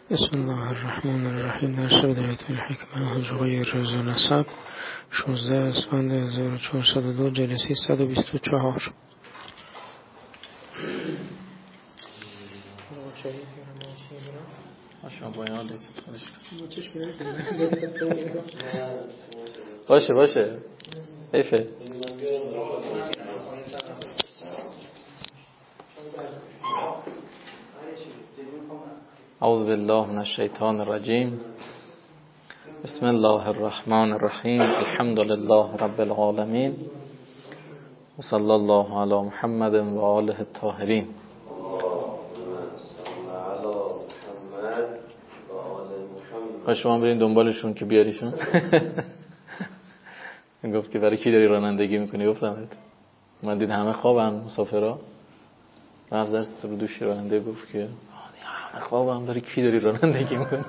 بسم الله الرحمن الرحیم. در شب آیت الحکمه حجقه رز و نسب 16 اسفند 1402 جلسه 124. باشه حیفه. اعوذ بالله من الشیطان الرجیم. بسم الله الرحمن الرحیم. الحمد لله رب العالمین و صلی الله علی محمد و آله الطاهرین. خواهد شما برین دنبالشون که بیاریشون. گفت که برای کی داری رانندگی میکنی؟ گفتم من دید همه خوابن مسافرها. رفت درست رو دوشی راننده گفت که همه خوابن، برای کی داری رانندگی میکنی؟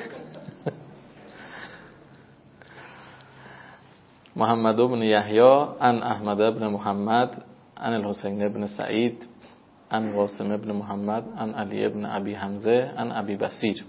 محمد بن یحیی عن احمد بن محمد عن الحسین بن سعید عن قاسم بن محمد عن علی بن ابی حمزه عن ابی بصیر.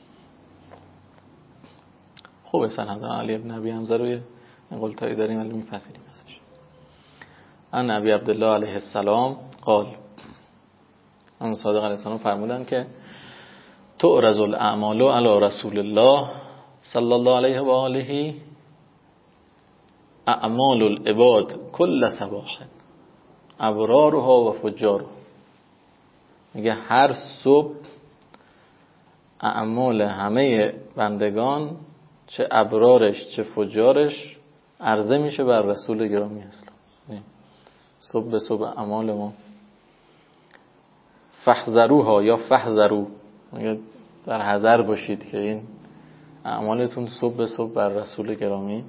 خوبه سند علی بن ابی حمزه رو اینقدر تایی داریم ولی میپذیریم ازش. عن ابی عبدالله علیه السلام قال، امام صادق علیه السلام فرمودن که تعرض الاعمال علی رسول الله صلی الله علیه و آله اعمال العباد کل صباح ابرارها و فجارها. میگه هر صبح اعمال همه بندگان، چه ابرارش چه فجارش، عرضه میشه بر رسول گرامی اسلام. صبح به صبح اعمال ما فحذروها یا فحذرو، میگه در حذر باشید که این اعمالتون صبح به صبح بر رسول گرامی.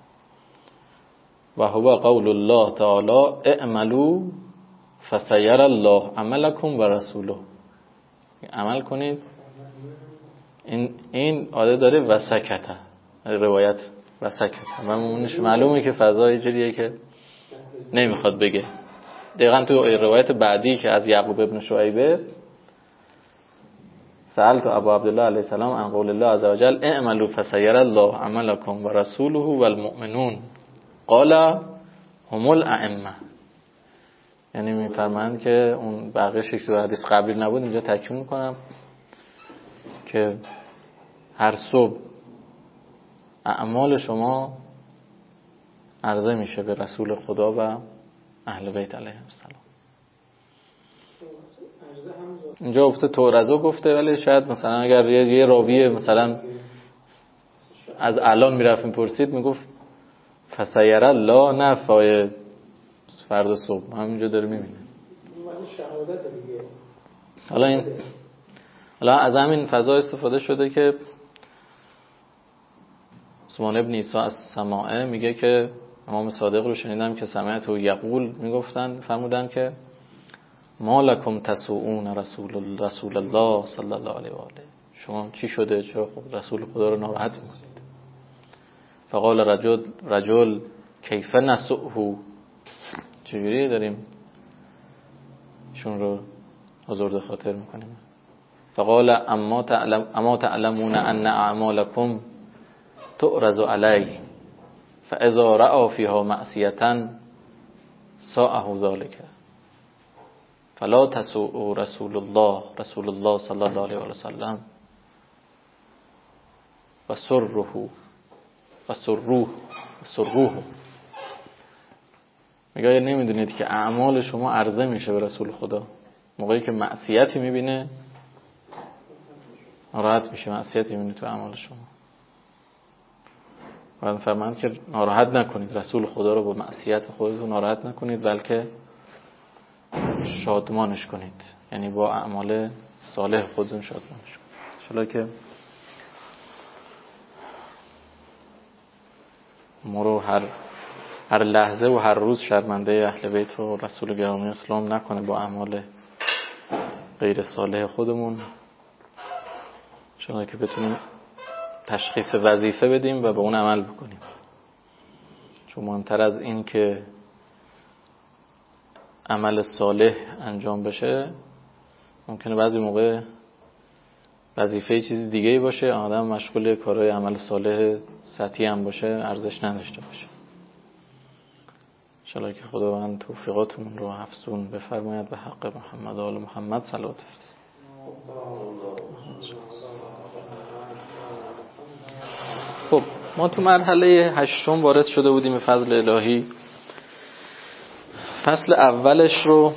و هو قول الله تعالی اعملوا فسیر الله عملکم و رسوله. عمل کنید. این عادت داره و سکته، روایت و سکته و معلومه که فضای جوریه که نمیخواد بگه. دقیقا تو روایت بعدی که از یعقوب ابن شعیبه سألت ابا عبدالله علیه السلام عن قول الله عز وجل اعملوا فسیر الله عملکم و رسوله و المؤمنون قال هم الائمه. یعنی میفرمایند که اون بقیه تو حدیث قبلی نبود، اینجا تکمیل میکنم که هر صبح اعمال شما عرضه میشه به رسول خدا و اهل بیت علیهم السلام. اینجا گفته تعرضو گفته، ولی شاید مثلا اگر یه راوی مثلا از الان میرفت میپرسید میگفت فسیر الله، نه فای فردا صبح همینجا داره میبینه. حالا از همین فضا استفاده شده که عثمان ابن عیسی از سماعه میگه که امام صادق رو شنیدم که سمعت و یقول میگفتن، فرمودن که ما لکم تسوؤون رسول الله صلی الله علیه و آله. شما چی شده؟ چرا خب رسول خدا رو ناراحت میکنید؟ فقال رجل کیف نسوءه، چجوری داریم شون رو آزرده خاطر میکنیم؟ فقال اما تعلمون ان اعمالکم تعرض علی فاذا رأى فيها معصیة ساءه ذلك فلا تسوء رسول الله صلی الله علیه و سلم و سروه. میگه نمیدونید که اعمال شما عرضه میشه به رسول خدا. موقعی که معصیتی میبینه ناراحت میشه، معصیتی میبینه تو اعمال شما. و فرمان که ناراحت نکنید رسول خدا رو با معصیت خودتون ناراحت نکنید، بلکه شادمانش کنید، یعنی با اعمال صالح خودتون شادمانش کنید. انشالله که ما رو هر لحظه و هر روز شرمنده اهل بیت و رسول گرامی اسلام نکنه با اعمال غیر صالح خودمون. انشالله که بتونیم تشخیص وظیفه بدیم و به اون عمل بکنیم. چون مهمتر از این که عمل صالح انجام بشه، ممکنه بعضی موقع وظیفه چیز دیگه‌ای باشه، آدم مشغول کارهای عمل صالح سطحی هم باشه، ارزش نداشته باشه. انشاءالله که خداوند توفیقاتمون رو افزون بفرماید به حق محمد و آل محمد صلوات بفرست. خب ما تو مرحله 8 وارد شده بودیم به فضل الهی. فصل اولش رو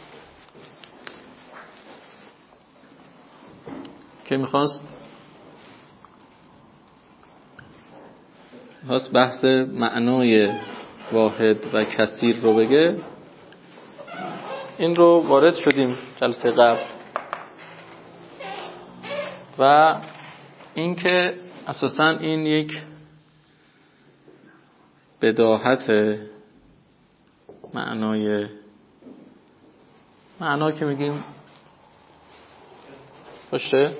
که میخواست بحث معنای واحد و کثیر رو بگه، این رو وارد شدیم جلسه قبل و این که اساساً این یک بداهت معنا که میگیم باشه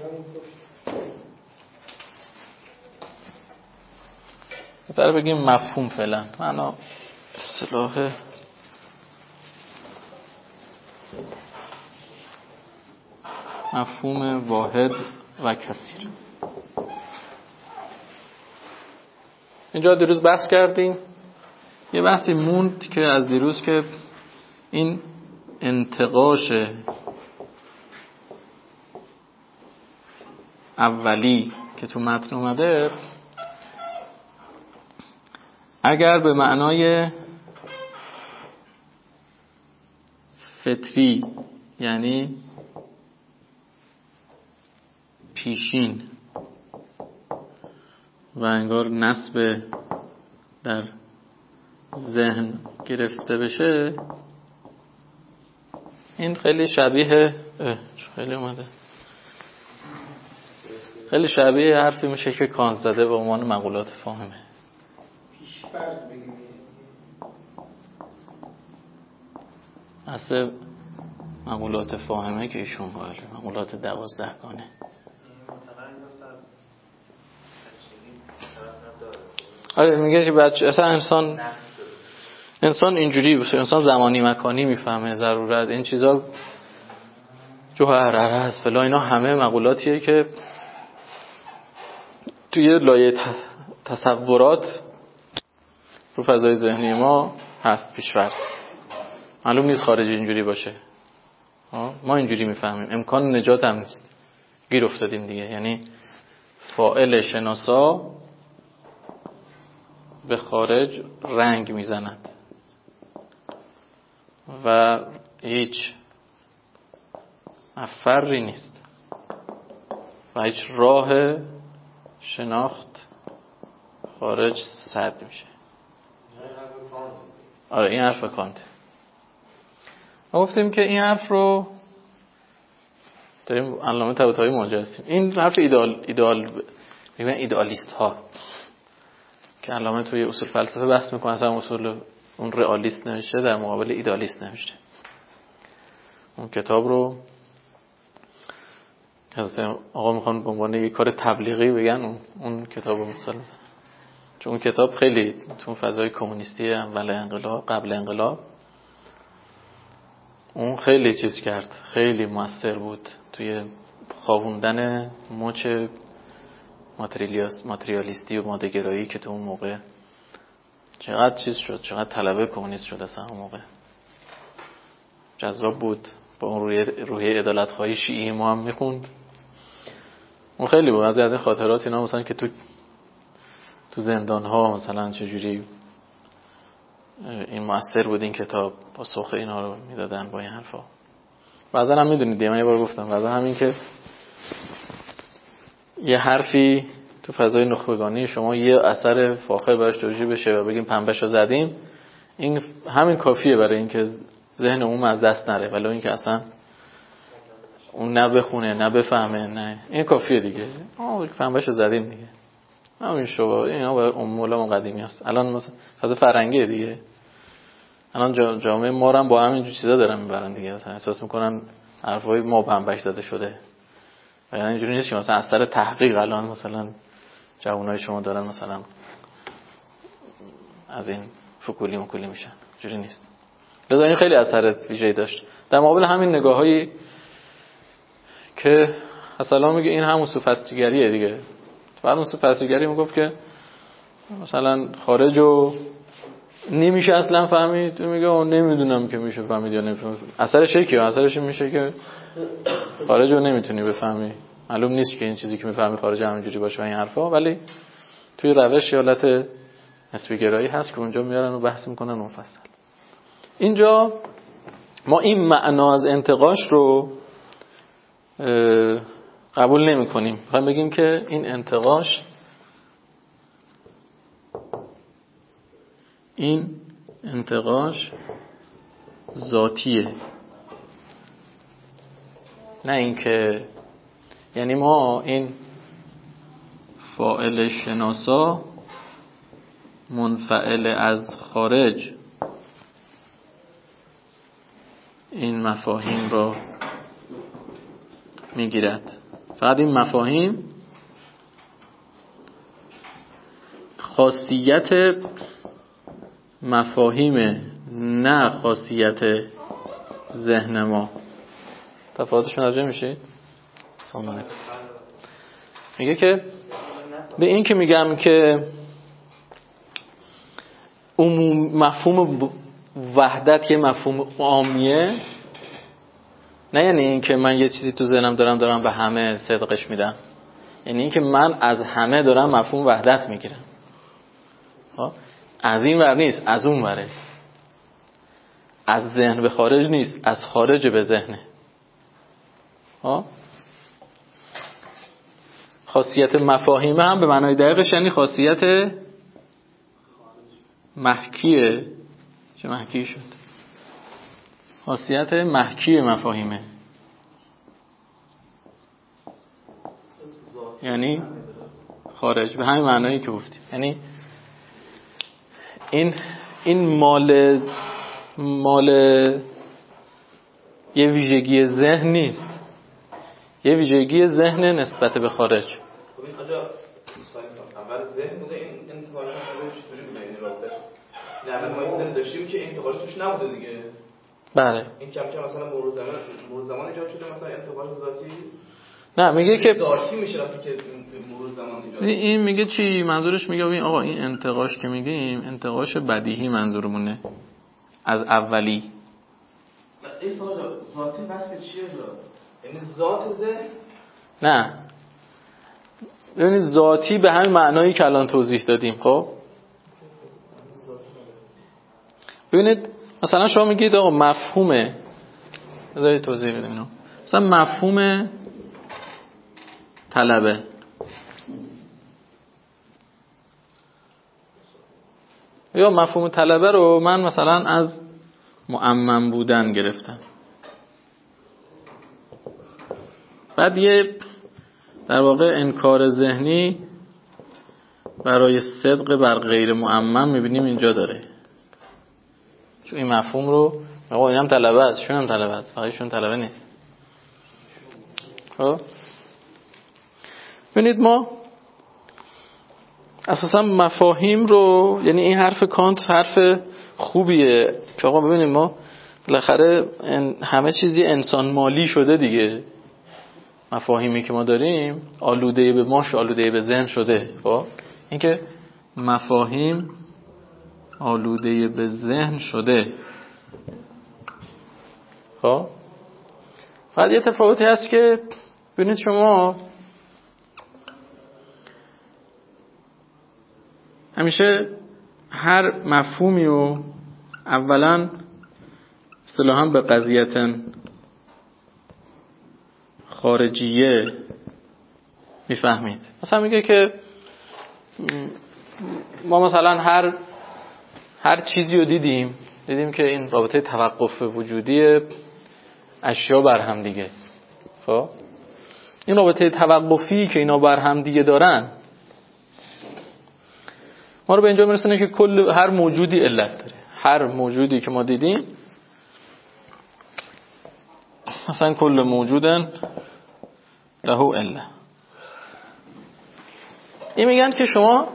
بهتره بگیم مفهوم فعلا، معنا اصطلاح مفهوم واحد و کثیر. اینجا دیروز بحث کردیم، یه بحثی موند که از دیروز که این انتقاش اولی که تو متن اومده اگر به معنای فطری یعنی پیشین و انگار نسب در ذهن گرفته بشه، این خیلی شبیه خیلی شبیه حرفی میشه که کانت زده به عنوان مقولات فاهمه. اصل مقولات فاهمه که ایشون قائله، مقولات 12 گانه. آره میگه بچه اصلا انسان اینجوری باشه، انسان زمانی مکانی میفهمه، ضرورت این چیزا جوهر هست فلا، اینا همه مقولاتیه که توی لایه تصورات رو فضای ذهنی ما هست پیش‌فرض. معلوم نیست خارجی اینجوری باشه، ما اینجوری میفهمیم، امکان نجات هم نیست، گیر افتادیم دیگه. یعنی فاعل شناسا به خارج رنگ میزند و هیچ مفری نیست و هیچ راه شناخت خارج سد میشه. آره این حرف کانت. ما گفتیم که این حرف رو داریم علامه طباطبایی مواجه هستیم. این حرف ایدئال میگن ایدئالیست ها که علامه توی اصول فلسفه بحث میکنه، اصلا اصول اون رئالیست نوشته در مقابل ایدئالیست نوشته. اون کتاب رو حضرت آقا میخوان به عنوان یک کار تبلیغی بگن، اون کتاب رو مثال میزنن، چون اون کتاب خیلی تو فضای کمونیستی اول انقلاب قبل انقلاب اون خیلی چیز کرد، خیلی موثر بود توی خوابوندن مچ ماتریالیستی و ماده‌گرایی که تو اون موقع چقدر چیز شد، چقدر طلبه کمونیست شد. اصلا اون موقع جذاب بود، با اون روحیه عدالت‌خواهی شیعی ما هم میخوند. اون خیلی بود از این خاطرات اینا، مثلا که تو زندان‌ها مثلا چجوری این مؤثر بود این کتاب، پاسخ اینا رو میدادن با این حرفا. بعضا هم میدونید من یه بار گفتم، بعضا همین که یه حرفی تو فضای نخبگانی شما یه اثر فاخر براش توجیه بشه و بگیم پنبهشو زدیم، این همین کافیه برای اینکه ذهن عموم از دست نره، ولی اینکه اصلا اون نه بخونه نه بفهمه، نه این کافیه دیگه، پنبهشو زدیم دیگه. همین شباب اینا با مولا قدیمی است. الان مثلا فاز فرنگی دیگه، الان جامعه ما هم با همین چیزا دارن میبرن دیگه، مثلا احساس میکنن حرفای ما پنبهش زده شده. و یعنی اینجوری نیست که مثلا اثر تحقیق الان مثلا جوانای شما دارن مثلا از این فکولی میشن، اینجوری نیست. لذا این خیلی اثر ویژه‌ای داشت در مقابل همین نگاهایی که حسلا میگه این همون سوفسطیگریه دیگه. بعد اون سوفسطیگری میگفت که مثلا خارجو نمیشه اصلا فهمید، میگه اون نمیدونم که میشه فهمید یا نمیشه. اثرش چیه؟ اثرش میشه که خارجو نمیتونی بفهمی، معلوم نیست که این چیزی که میفهمی خارج همینجوری باشه و این حرفا. ولی توی روش حالت نسبی گرایی هست که اونجا میارن و بحث میکنن مفصل. اینجا ما این معنا از انتقاش رو قبول نمی کنیم. میخوایم بگیم که این انتقاش ذاتیه، نه اینکه یعنی ما این فاعل شناسا منفعل از خارج این مفاهیم را میگیرد. فقط این مفاهیم خاصیت مفاهیم، نه خاصیت ذهن ما. تفاوتش متوجه میشید؟ سلام علیکم. میگه که به این که میگم که مفهوم وحدت یه مفهوم عامیه، نه یعنی این که من یه چیزی تو ذهنم دارم به همه صدقش میدم، یعنی این که من از همه دارم مفهوم وحدت میگیرم. از این ور نیست، از اون وره. از ذهن به خارج نیست، از خارج به ذهنه. خاصیت مفاهیم هم به معنای دقیقش یعنی خاصیت محکیه. چه محکی شد؟ خاصیت محکی مفاهیمه، یعنی خارج، به همین معنایی که گفتیم. یعنی این مال یه ویژگی ذهن نیست، یه ویژگی ذهن نسبت به خارج. ببین آجا اول ذهن بوده، این انتقاش خودش چطوری بوده؟ این رابطش نه اول ما این ذهن داشتیم که انتقاش توش نبوده دیگه. بله این کم کم مثلا مرور زمان ایجاد شده، مثلا انتقاش ذاتی. نه میگه که ذاتی میشه وقتی که مرور زمان ایجاد. این میگه چی منظورش؟ میگه ببین آقا این انتقاش که میگیم انتقاش بدیهی منظورمونه از اولی. نه این ذاتی بس که چیه جا؟ یعنی ذات ذهن؟ نه ببینید ذاتی به همین معنایی که الان توضیح دادیم. خب ببینید مثلا شما میگید آقا مفهومه، بذارید توضیح بدم اینو. مثلا مفهوم طلبه، یا مفهوم طلبه رو من مثلا از مؤمن بودن گرفتم، بعد یه در واقع انکار ذهنی برای صدق بر غیر مؤمن میبینیم اینجا داره. چون این مفهوم رو آقا اینم طلبه است، شون هم طلبه است، فقط شون طلبه نیست. خب ببینید ما اساسا مفاهیم رو، یعنی این حرف کانت حرف خوبیه که آقا ببینید ما بالاخره همه چیزی انسان مالی شده دیگه. مفاهیمی که ما داریم آلوده به ماش، آلوده به ذهن شده. خب این که مفاهیم آلوده به ذهن شده. خب فقط یه تفاوتی هست که ببینید شما همیشه هر مفهومی رو اولا اصطلاحاً به قضیت خارجیه میفهمید. مثلا میگه که ما مثلا هر چیزی رو دیدیم که این رابطه توقف وجودی اشیا بر هم دیگه. خب این رابطه توقفی که اینا بر هم دیگه دارن ما رو به اینجا میرسونه که هر موجودی علت داره. هر موجودی که ما دیدیم مثلا کل موجودن له علت. این میگن که شما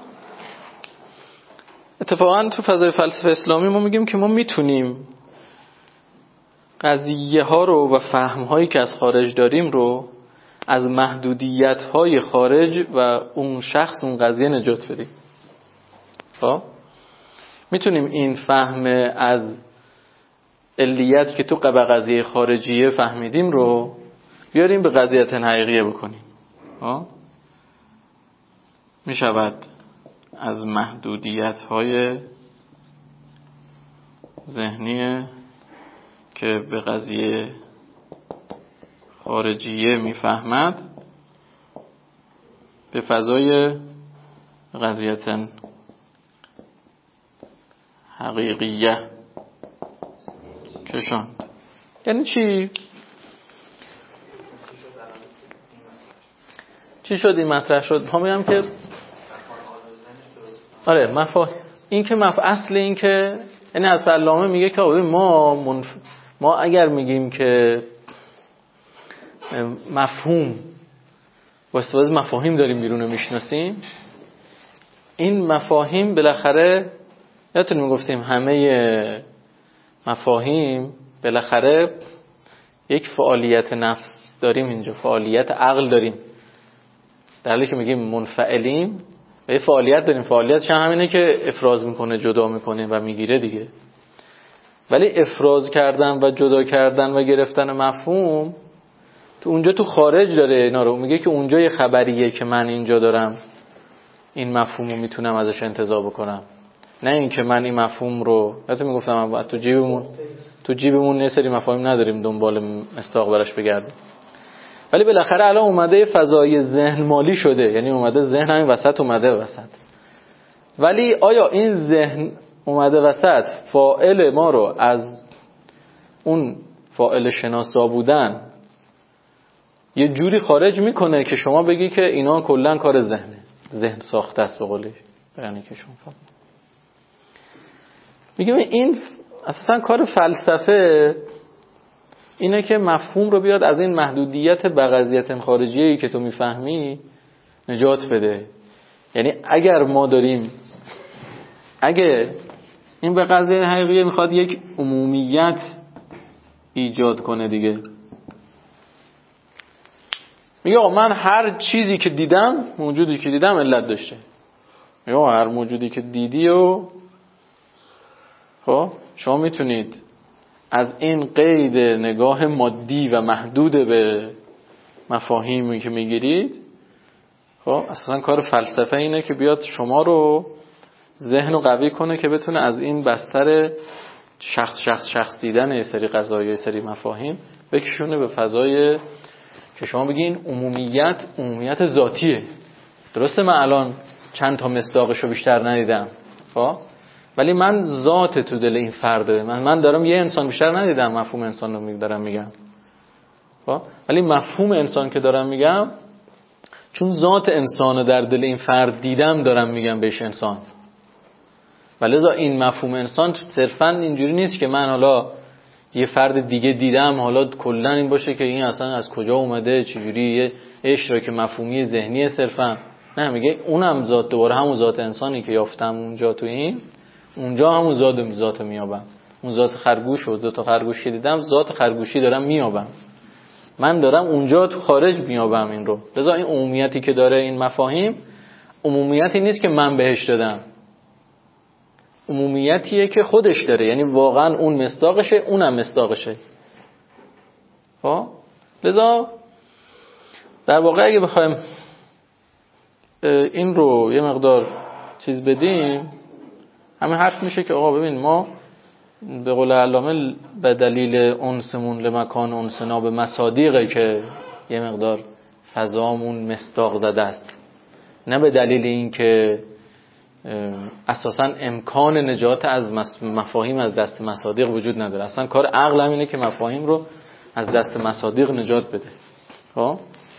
اتفاقا تو فضای فلسفه اسلامی ما میگیم که ما میتونیم قضیه ها رو و فهم هایی که از خارج داریم رو از محدودیت‌های خارج و اون شخص اون قضیه نجات بدیم. خب میتونیم این فهم از علیت که تو قضیه خارجیه فهمیدیم رو بیاریم به قضیت حقیقیه بکنیم. میشود از محدودیت‌های ذهنی که به قضیه خارجیه میفهمد به فضای قضیت حقیقیه کشاند. یعنی چی شد این مطرح شد؟ ما میگم که آره این که اصل این که یعنی از علامه میگه که ما اگر میگیم که مفهوم واسه مفاهیم داریم بیرون میشناسیم، این مفاهیم بالاخره یادتون میگفتیم همه مفاهیم بالاخره یک فعالیت نفس داریم، اینجا فعالیت عقل داریم، در حالی که میگیم منفعلیم و یه فعالیت داریم، فعالیتش هم همینه که افراز میکنه، جدا میکنه و میگیره دیگه. ولی افراز کردن و جدا کردن و گرفتن مفهوم تو اونجا تو خارج داره اینا رو میگه که اونجا یه خبریه که من اینجا دارم این مفهوم رو میتونم ازش انتزاع بکنم، نه این که من این مفهوم رو حتی میگفتم تو جیبمون یه سری مفاهیم نداریم دنبال استاق براش بگردیم. ولی بالاخره الان اومده فضای ذهن مالی شده، یعنی اومده ذهن همین وسط اومده وسط. ولی آیا این ذهن اومده وسط فاعل ما رو از اون فاعل شناسا بودن یه جوری خارج میکنه که شما بگی که اینا کلا کار ذهنه، ذهن ساخته است به قولش، یعنی که شما فهم میگم این اساسا کار فلسفه اینه که مفهوم رو بیاد از این محدودیت بقضیت خارجیه‌ای که تو میفهمی نجات بده. یعنی اگه این به قضیه حقیقیه میخواد یک عمومیت ایجاد کنه دیگه، میگه آقا من هر چیزی که دیدم، موجودی که دیدم علت داشته. میگه هر موجودی که دیدی و خب شما میتونید از این قید نگاه مادی و محدود به مفاهیمی که میگیرید، خب اساسا کار فلسفه اینه که بیاد شما رو ذهن رو قوی کنه که بتونه از این بستر شخص دیدن یه سری قضایا، یه سری مفاهیم بکشونه به فضای که شما بگین عمومیت ذاتیه. درسته من الان چند تا مصداقشو بیشتر ندیدم، خب ولی من ذات تو دل این فرده، من دارم یه انسان بیشتر ندیدم، مفهوم انسان رو دارم میگم، خب ولی مفهوم انسان که دارم میگم چون ذات انسان رو در دل این فرد دیدم دارم میگم بهش انسان. ولذا این مفهوم انسان صرفا اینجوری نیست که من حالا یه فرد دیگه دیدم حالا کلا این باشه که این اصلا از کجا اومده چجوری یه اشتراک مفهومی ذهنی صرفا، نه میگه اونم ذات، دوباره همون ذات انسانی که یافتم اونجا تو این اونجا همون ذات میابم. اون ذات خرگوش و 2 خرگوشی دیدم، ذات خرگوشی دارم میابم، من دارم اونجا تو خارج میابم این رو. لذا این عمومیتی که داره این مفاهیم عمومیتی نیست که من بهش دادم، عمومیتیه که خودش داره، یعنی واقعا اون مصداقشه اونم مصداقشه. خب لذا در واقع اگه بخوایم این رو یه مقدار چیز بدیم، همین حرف میشه که آقا ببین ما به قول علامه به دلیل انسمون لمکان انسنا به مصادیقه که یه مقدار فضامون مصداق زده است، نه به دلیل این که اساسا امکان نجات از مفاهیم از دست مصادیق وجود نداره. اصلا کار عقل هم اینه که مفاهیم رو از دست مصادیق نجات بده. خب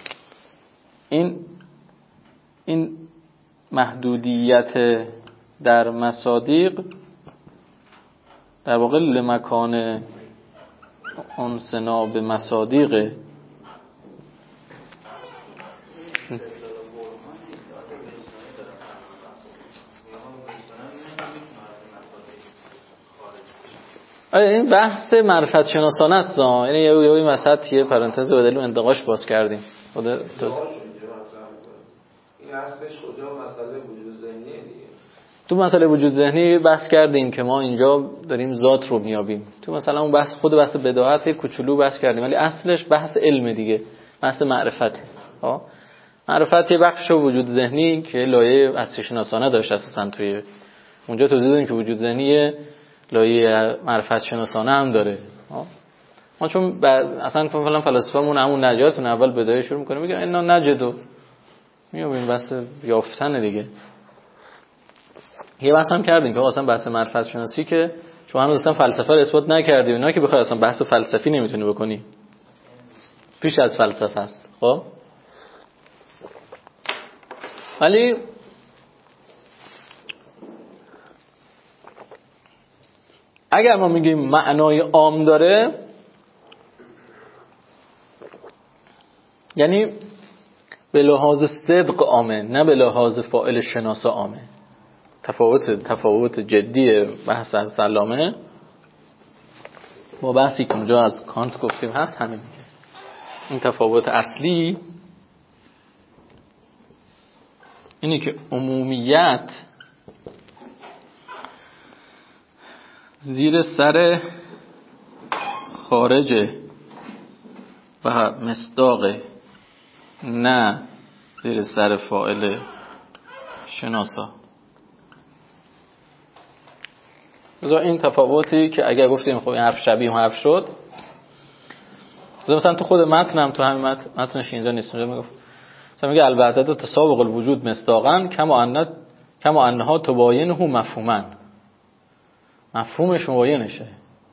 این محدودیت در مصادیق در واقع لمکان انسنا به مصادیق این بحث معرفت شناسانه است. یعنی یه وسط یه پرانتز به دلیل انتقاش باز کردیم. خود این اصلش کجا مسئله وجود ذهنیه دیگه. تو مسئله وجود ذهنی بحث کردیم که ما اینجا داریم ذات رو میابیم. تو مثلا اون بحث خود بحث بداهت یک کوچولو بحث کردیم، ولی اصلش بحث علم دیگه، بحث معرفت. معرفت یه بخش وجود ذهنی که لایه هستی شناسانه داشت اساسا توی اونجا توضیح دادیم که وجود ذهنی لایه معرفت شناسانه هم داره. ما چون اصلا مثلا فلسفه‌مون همون نجاتون اول بدایه شروع می‌کنه میگه اینا نجدو میابیم بحث یافتن دیگه. یه بحث هم کردیم که اصلا بحث معرفت شناسی که شما هنوز اصلا فلسفه رو اثبات نکردی، اینا که بخوای اصلا بحث فلسفی نمیتونی بکنی، پیش از فلسفه است. خب ولی اگر ما میگیم معنای عام داره، یعنی به لحاظ صدق عامه، نه به لحاظ فاعل شناسا عامه. تفاوت جدی بحث از سلامه با بحثی که اونجا از کانت گفتیم هست همین میگه. این تفاوت اصلی اینه که عمومیت زیر سر خارجه و مصداقه، نه زیر سر فاعل شناسا. این تفاوتی که اگر گفتیم خب این حرف شبیه حرف شد، مثلا تو خود متنم تو همین متنش اینجا نیست، اونجا میگفت مثلا میگه البته تسابق الوجود مصداقا کما انها تباینه مفهوما، مفهومش مباینشه.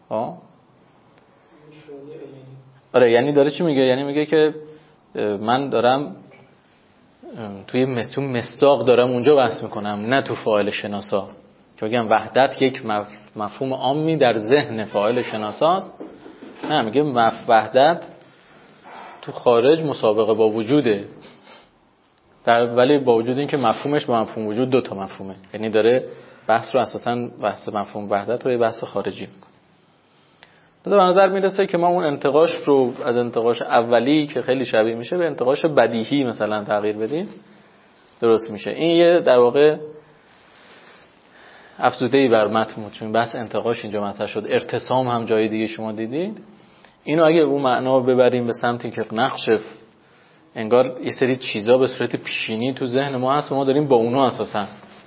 آره یعنی داره چی میگه؟ یعنی میگه که من دارم توی مصداق دارم اونجا بحث میکنم، نه تو فاعل شناسا. که بگم وحدت یک مفهوم عامی در ذهن فاعل شناساست، نه میگه وحدت تو خارج مسابقه با وجوده، ولی با وجود این که مفهومش با مفهوم وجود دو تا مفهومه. یعنی داره بحث رو اساساً بحث مفهوم وحدت رو یه بحث خارجی میکنه. به نظر میرسه که ما اون انتقاش رو از انتقاش اولی که خیلی شبیه میشه به انتقاش بدیهی مثلا تغییر بدیم، درست میشه. این یه در واقع افزوده‌ای بر متن بود، چون بحث انتقاش اینجا مطرح شد. ارتسام هم جای دیگه شما دیدید. اینو اگه اون معنا ببریم به سمتی که نقش انگار یه سری چیزا به صورت پیشینی تو ذهن ما هست و ما داریم با اونها اساسا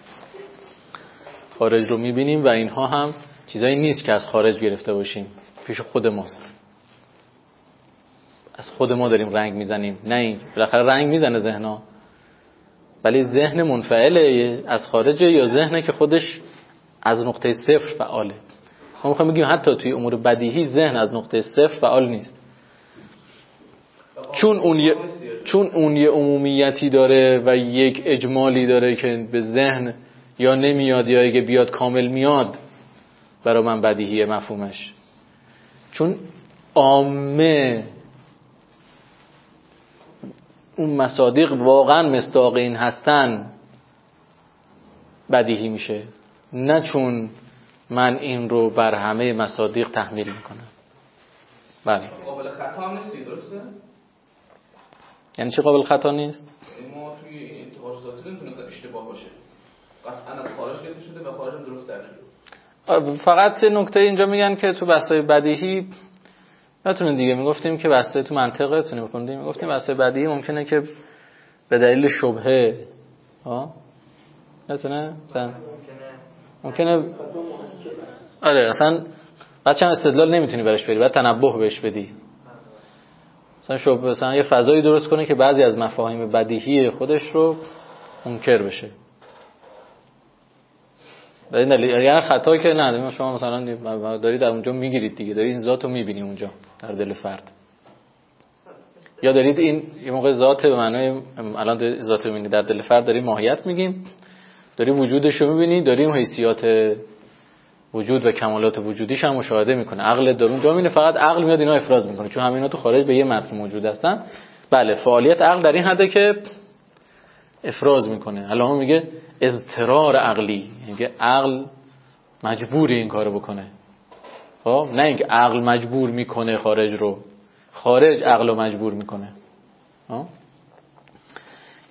خارج رو میبینیم و اینها هم چیزایی نیست که از خارج گرفته باشیم، پیش خود ماست، از خود ما داریم رنگ میزنیم. نه این بالاخره رنگ میزنه ذهنها، ولی ذهن منفعله از خارجه یا ذهنه که خودش از نقطه صفر فعاله. ما میخوایم بگیم حتی توی امور بدیهی ذهن از نقطه صفر فعال نیست، چون اون یه عمومیتی داره و یک اجمالی داره که به ذهن یا نمیاد یا اگه بیاد کامل میاد، برای من بدیهیه مفهومش. چون عامه اون مصادیق واقعا مصداق این هستن بدیهی میشه، نه چون من این رو بر همه مصادیق تحمیل میکنم. بله. قابل خطا هم نیستی، درسته؟ یعنی چی قابل خطا نیست؟ ما توی انتقاش ذاتی نمیتونه اشتباه باشه، قطعا از خارج گرفته شده و خارج هم درست در شده. فقط نکته اینجا میگن که تو بحث‌های بدیهی نتونه دیگه، میگفتیم که بحث تو منطقه تونه بخوندیم، میگفتیم بحث بدیهی ممکنه که به دلیل شبهه نتونه ممکنه آره اصلا بچه‌م استدلال نمیتونی برش بدی، باید تنبه بهش بدی. مثلا شبهه مثلا یه فضایی درست کنه که بعضی از مفاهیم بدیهی خودش رو منکر بشه. به این دلیل یعنی خطا که نه، شما مثلا دارید در اونجا میگیرید دیگه، دارید این ذاتو میبینی اونجا در دل فرد، یا دارید این یه موقع ذات به معنای الان ذات میبینی در دل فرد، داریم ماهیت میگیم، داری وجودش رو میبینی، داریم حیثیات وجود و کمالات وجودیش هم مشاهده میکنه. عقل در اونجا میبینه، فقط عقل میاد اینا افراز میکنه چون همینا تو خارج به یه متن موجود هستن. بله فعالیت عقل در این حده که افراز میکنه. الان میگه اضطرار عقلی، میگه عقل مجبوری این کارو بکنه. خب نه اینکه عقل مجبور میکنه خارج رو، خارج عقل رو مجبور میکنه.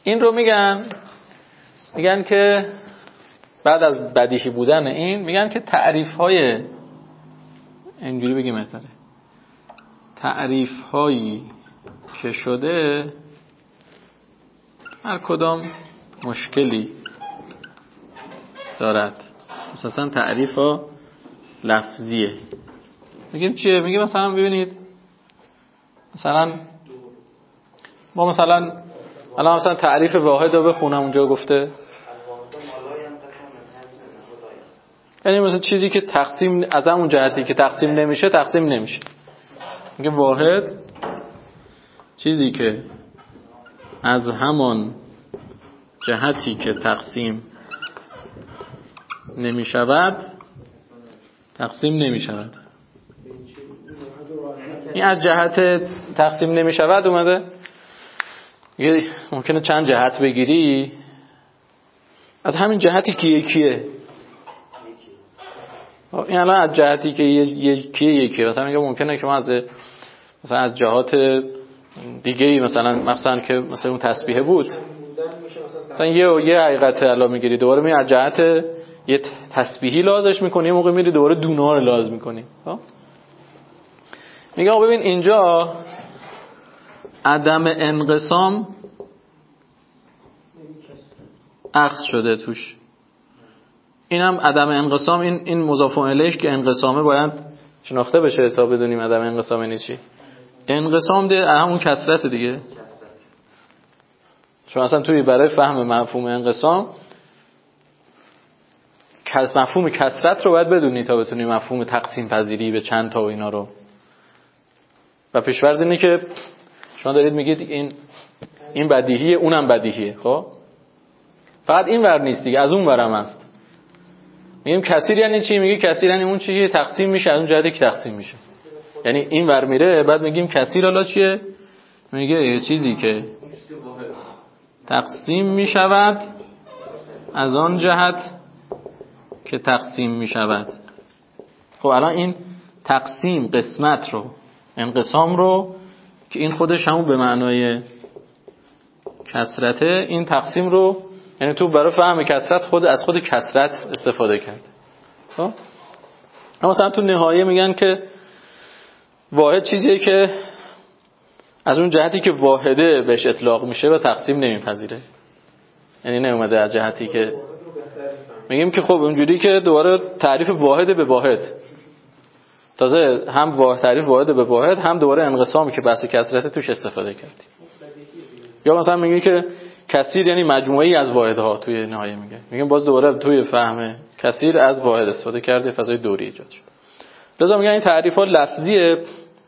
این رو میگن که بعد از بدیهی بودن این میگن که تعریف‌های اینجوری بگیم بهتره، تعریف‌هایی که شده هر کدام مشکلی دارد. اساساً تعریف‌ها لفظیه. میگیم چیه؟ میگیم مثلا ببینید، مثلا ما الان مثلا تعریف واحد رو بخونم اونجا گفته، یعنی مثلا چیزی که تقسیم از اون جهتی که تقسیم نمیشه. میگه واحد چیزی که از همان جهتی که تقسیم نمیشود تقسیم نمیشود. این از جهت تقسیم نمیشود اومده، ممکنه چند جهت بگیری، از همین جهتی که یکیه. این الان از جهتی که یکیه مثلا میگه ممکنه که ما مثلا از جهات دیگه مثلا که مثلا اون تسبیحه بود، مثلا یه حقیقت الان میگیری دوباره می از جهت یه تسبیحی لازمش میکنی، یه موقع میری دوباره دونه رو لازم میکنی. میگه آقا ببین اینجا عدم انقسام عکس شده توش. اینم عدم انقسام، این مضاف الیه که انقسامه باید شناخته بشه تا بدونیم عدم انقسام یعنی چی. انقسام ده همون کثرت دیگه. چون اصلا توی برای فهم مفهوم انقسام مفهوم کثرت رو باید بدونی تا بتونی مفهوم تقسیم پذیری به چند تا و اینا رو. و پیش‌فرض اینه که شما دارید میگید این بدیهیه اونم بدیهیه. خب فقط این ور نیست دیگه، از اون ورم هست. میگیم کثیر یعنی چی؟ میگه کثیر یعنی اون چیزی که تقسیم میشه از اون جهتی که تقسیم میشه. یعنی این ور میره، بعد میگیم کثیر حالا چیه؟ میگه یه چیزی که تقسیم میشود از آن جهت که تقسیم میشود. خب الان این تقسیم قسمت رو، انقسام رو که این خودش همون به معنای کثرته، این تقسیم رو یعنی تو برای فهم کثرت از خود کثرت استفاده کرد. خب مثلا تو نهایه میگن که واحد چیزیه که از اون جهتی که واحده بهش اطلاق میشه و تقسیم نمیپذیره. یعنی نمیومده از جهتی که میگیم که خب اونجوری که دوباره تعریف واحد به واحد، تازه هم تعریف واحد به واحد هم دوباره انقسامی که بحث کثرت توش استفاده کردیم. یا مثلا میگیم که کثیر یعنی مجموعه‌ای از واحدها توی نهایه میگیم باز دوباره توی فهم کثیر از واحد استفاده کرده، فضای دوری ایجاد شد. لذا میگن این تعریفات لفظیه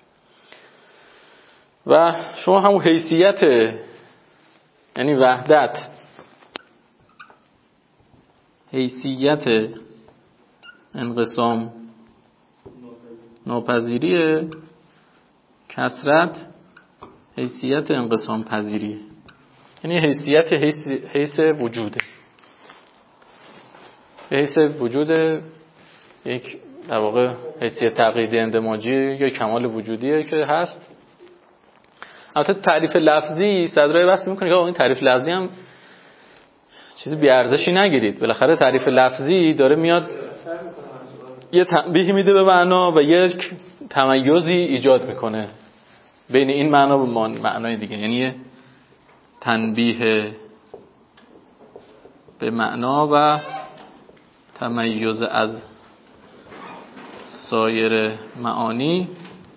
و شما همون حیثیت یعنی وحدت، حیثیت انقسام ناپذیریه، کثرت حیثیت انقسام پذیریه. یعنی حیثیت حیث وجوده، حیث وجود یک در واقع حیثیت تقییدی اندماجی یا کمال وجودیه که هست. البته تعریف لفظی صدرای بحث میکنه که این تعریف لفظی هم چیزی بی ارزشی نگیرید. بالاخره تعریف لفظی داره میاد یه تنبیه میده به معنا و یک تمایزی ایجاد میکنه بین این معنا و معنای دیگه. یعنی تنبیه به معنا و تمایز از سایر معانی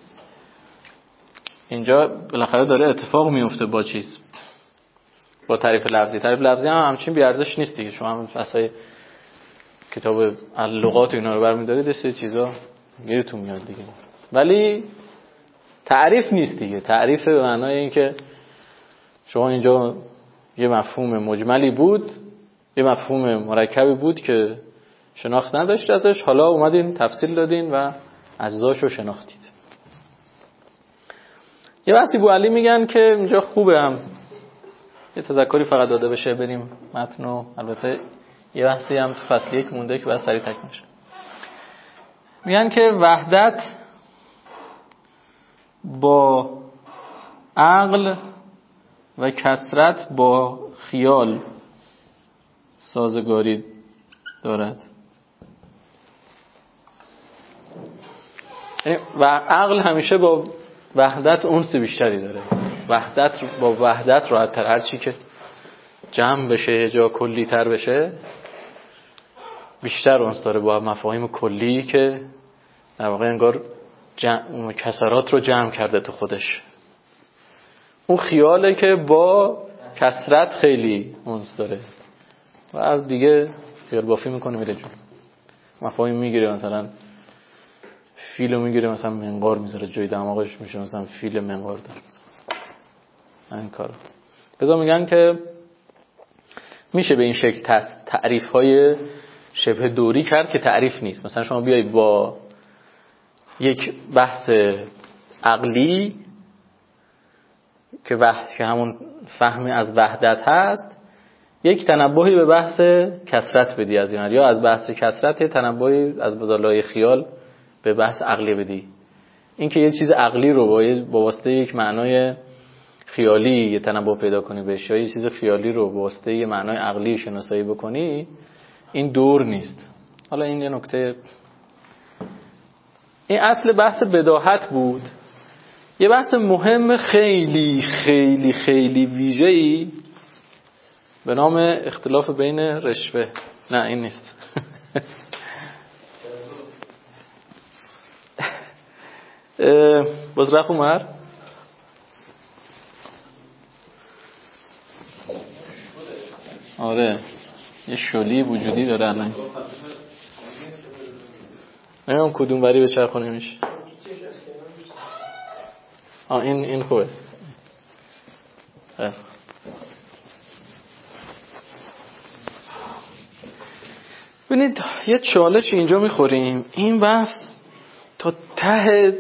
اینجا بالاخره داره اتفاق میفته با چیز، با تعریف لفظی. تعریف لفظی هم همچین بی ارزش نیست دیگه. شما هم فصای کتاب اللغات اینا رو برمی‌دارید سه چیزا گیرتون میاد دیگه، ولی تعریف نیست دیگه. تعریف به معنای این که شما اینجا یه مفهوم مجملی بود، یه مفهوم مرکبی بود که شناخت نداشت ازش، حالا اومدین تفصیل دادین و اجزاشو شناختید. یه بحثی بوعلی میگن که اینجا خوبه هم یه تذکری فقط داده بشه بریم متنو. البته یه بحثی هم تو فصل 1 مونده که باید سریع تکمیل شه. میگن که وحدت با عقل و کثرت با خیال سازگاری دارد و عقل همیشه با وحدت انس بیشتری داره. با وحدت راحت تر، هر چی که جمع بشه یه جا کلی تر بشه بیشتر انس داره با مفاهیم کلی که در واقع انگار کسرات رو جمع کرده تو خودش. اون خیاله که با کسرت خیلی انس داره و از دیگه خیال بافی میکنه میره جون مفاهیم میگیره، مثلا فیلو میگیره مثلا منقار میذاره جای دماغش میشه مثلا فیل منقار داره مثلا این کارو. بذار میگن که میشه به این شکل تعریف های شبه دوری کرد که تعریف نیست. مثلا شما بیایی با یک بحث عقلی که همون فهمی از وحدت هست یک تنبهی به بحث کثرت بدی از این، یا از بحث کثرت تنبهی از بزالای خیال به بحث عقلی بدی. این که یه چیز عقلی رو با واسطه یک معنای خیالی یه تنبه پیدا کنی بهش، یا یه چیز خیالی رو با واسطه یه معنای عقلی شناسایی بکنی، این دور نیست. حالا این یه نکته، این اصل بحث بداهت بود. یه بحث مهم خیلی خیلی خیلی ویژه‌ای به نام اختلاف بین رشوه. نه این نیست. بازرخ عمر آره یه شلی وجودی داره الان. نمیدونم کدوم بری به چرخونه میشه. این خوبه. ببینید یه چالش اینجا میخوریم. این بحث تا ته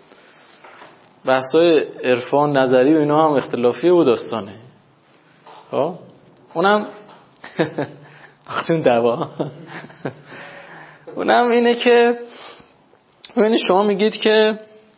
بحثای عرفان نظری و اینا هم اختلافی و داستانه. اونم دعوا اونم اینه که ببینید شما میگید که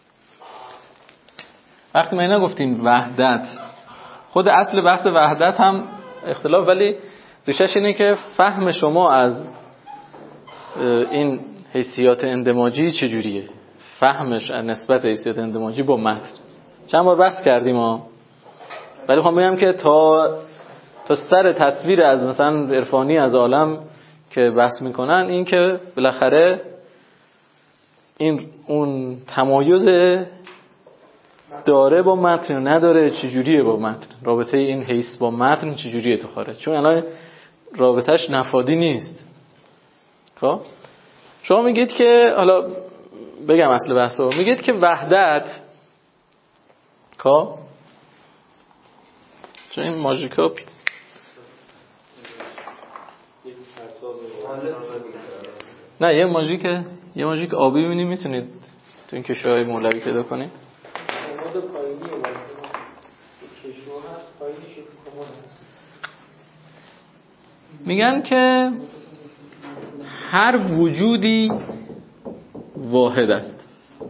وقتی ما اینا گفتیم وحدت، خود اصل بحث وحدت هم اختلاف، ولی ریشش اینه که فهم شما از این حیثیات اندماجی چجوریه، فهمش نسبت حیثیات اندماجی با متن. چند بار بحث کردیم ولی خواهم بگم که تا سر تصویر از مثلا عرفانی از عالم که بحث میکنن، این که بالاخره این اون تمایز داره با متن یا نداره، چجوریه با متن، رابطه این حیث با متن چجوریه تو خارج، چون الان رابطهش نفادی نیست. خب شما میگید که، حالا بگم اصل بحثو، میگید که وحدت، خب چون این ماژیکا نه یه ماژیک آبی ببینید میتونید تو این کشوهای مولوی پیدا کنید. میگن که هر وجودی واحد است.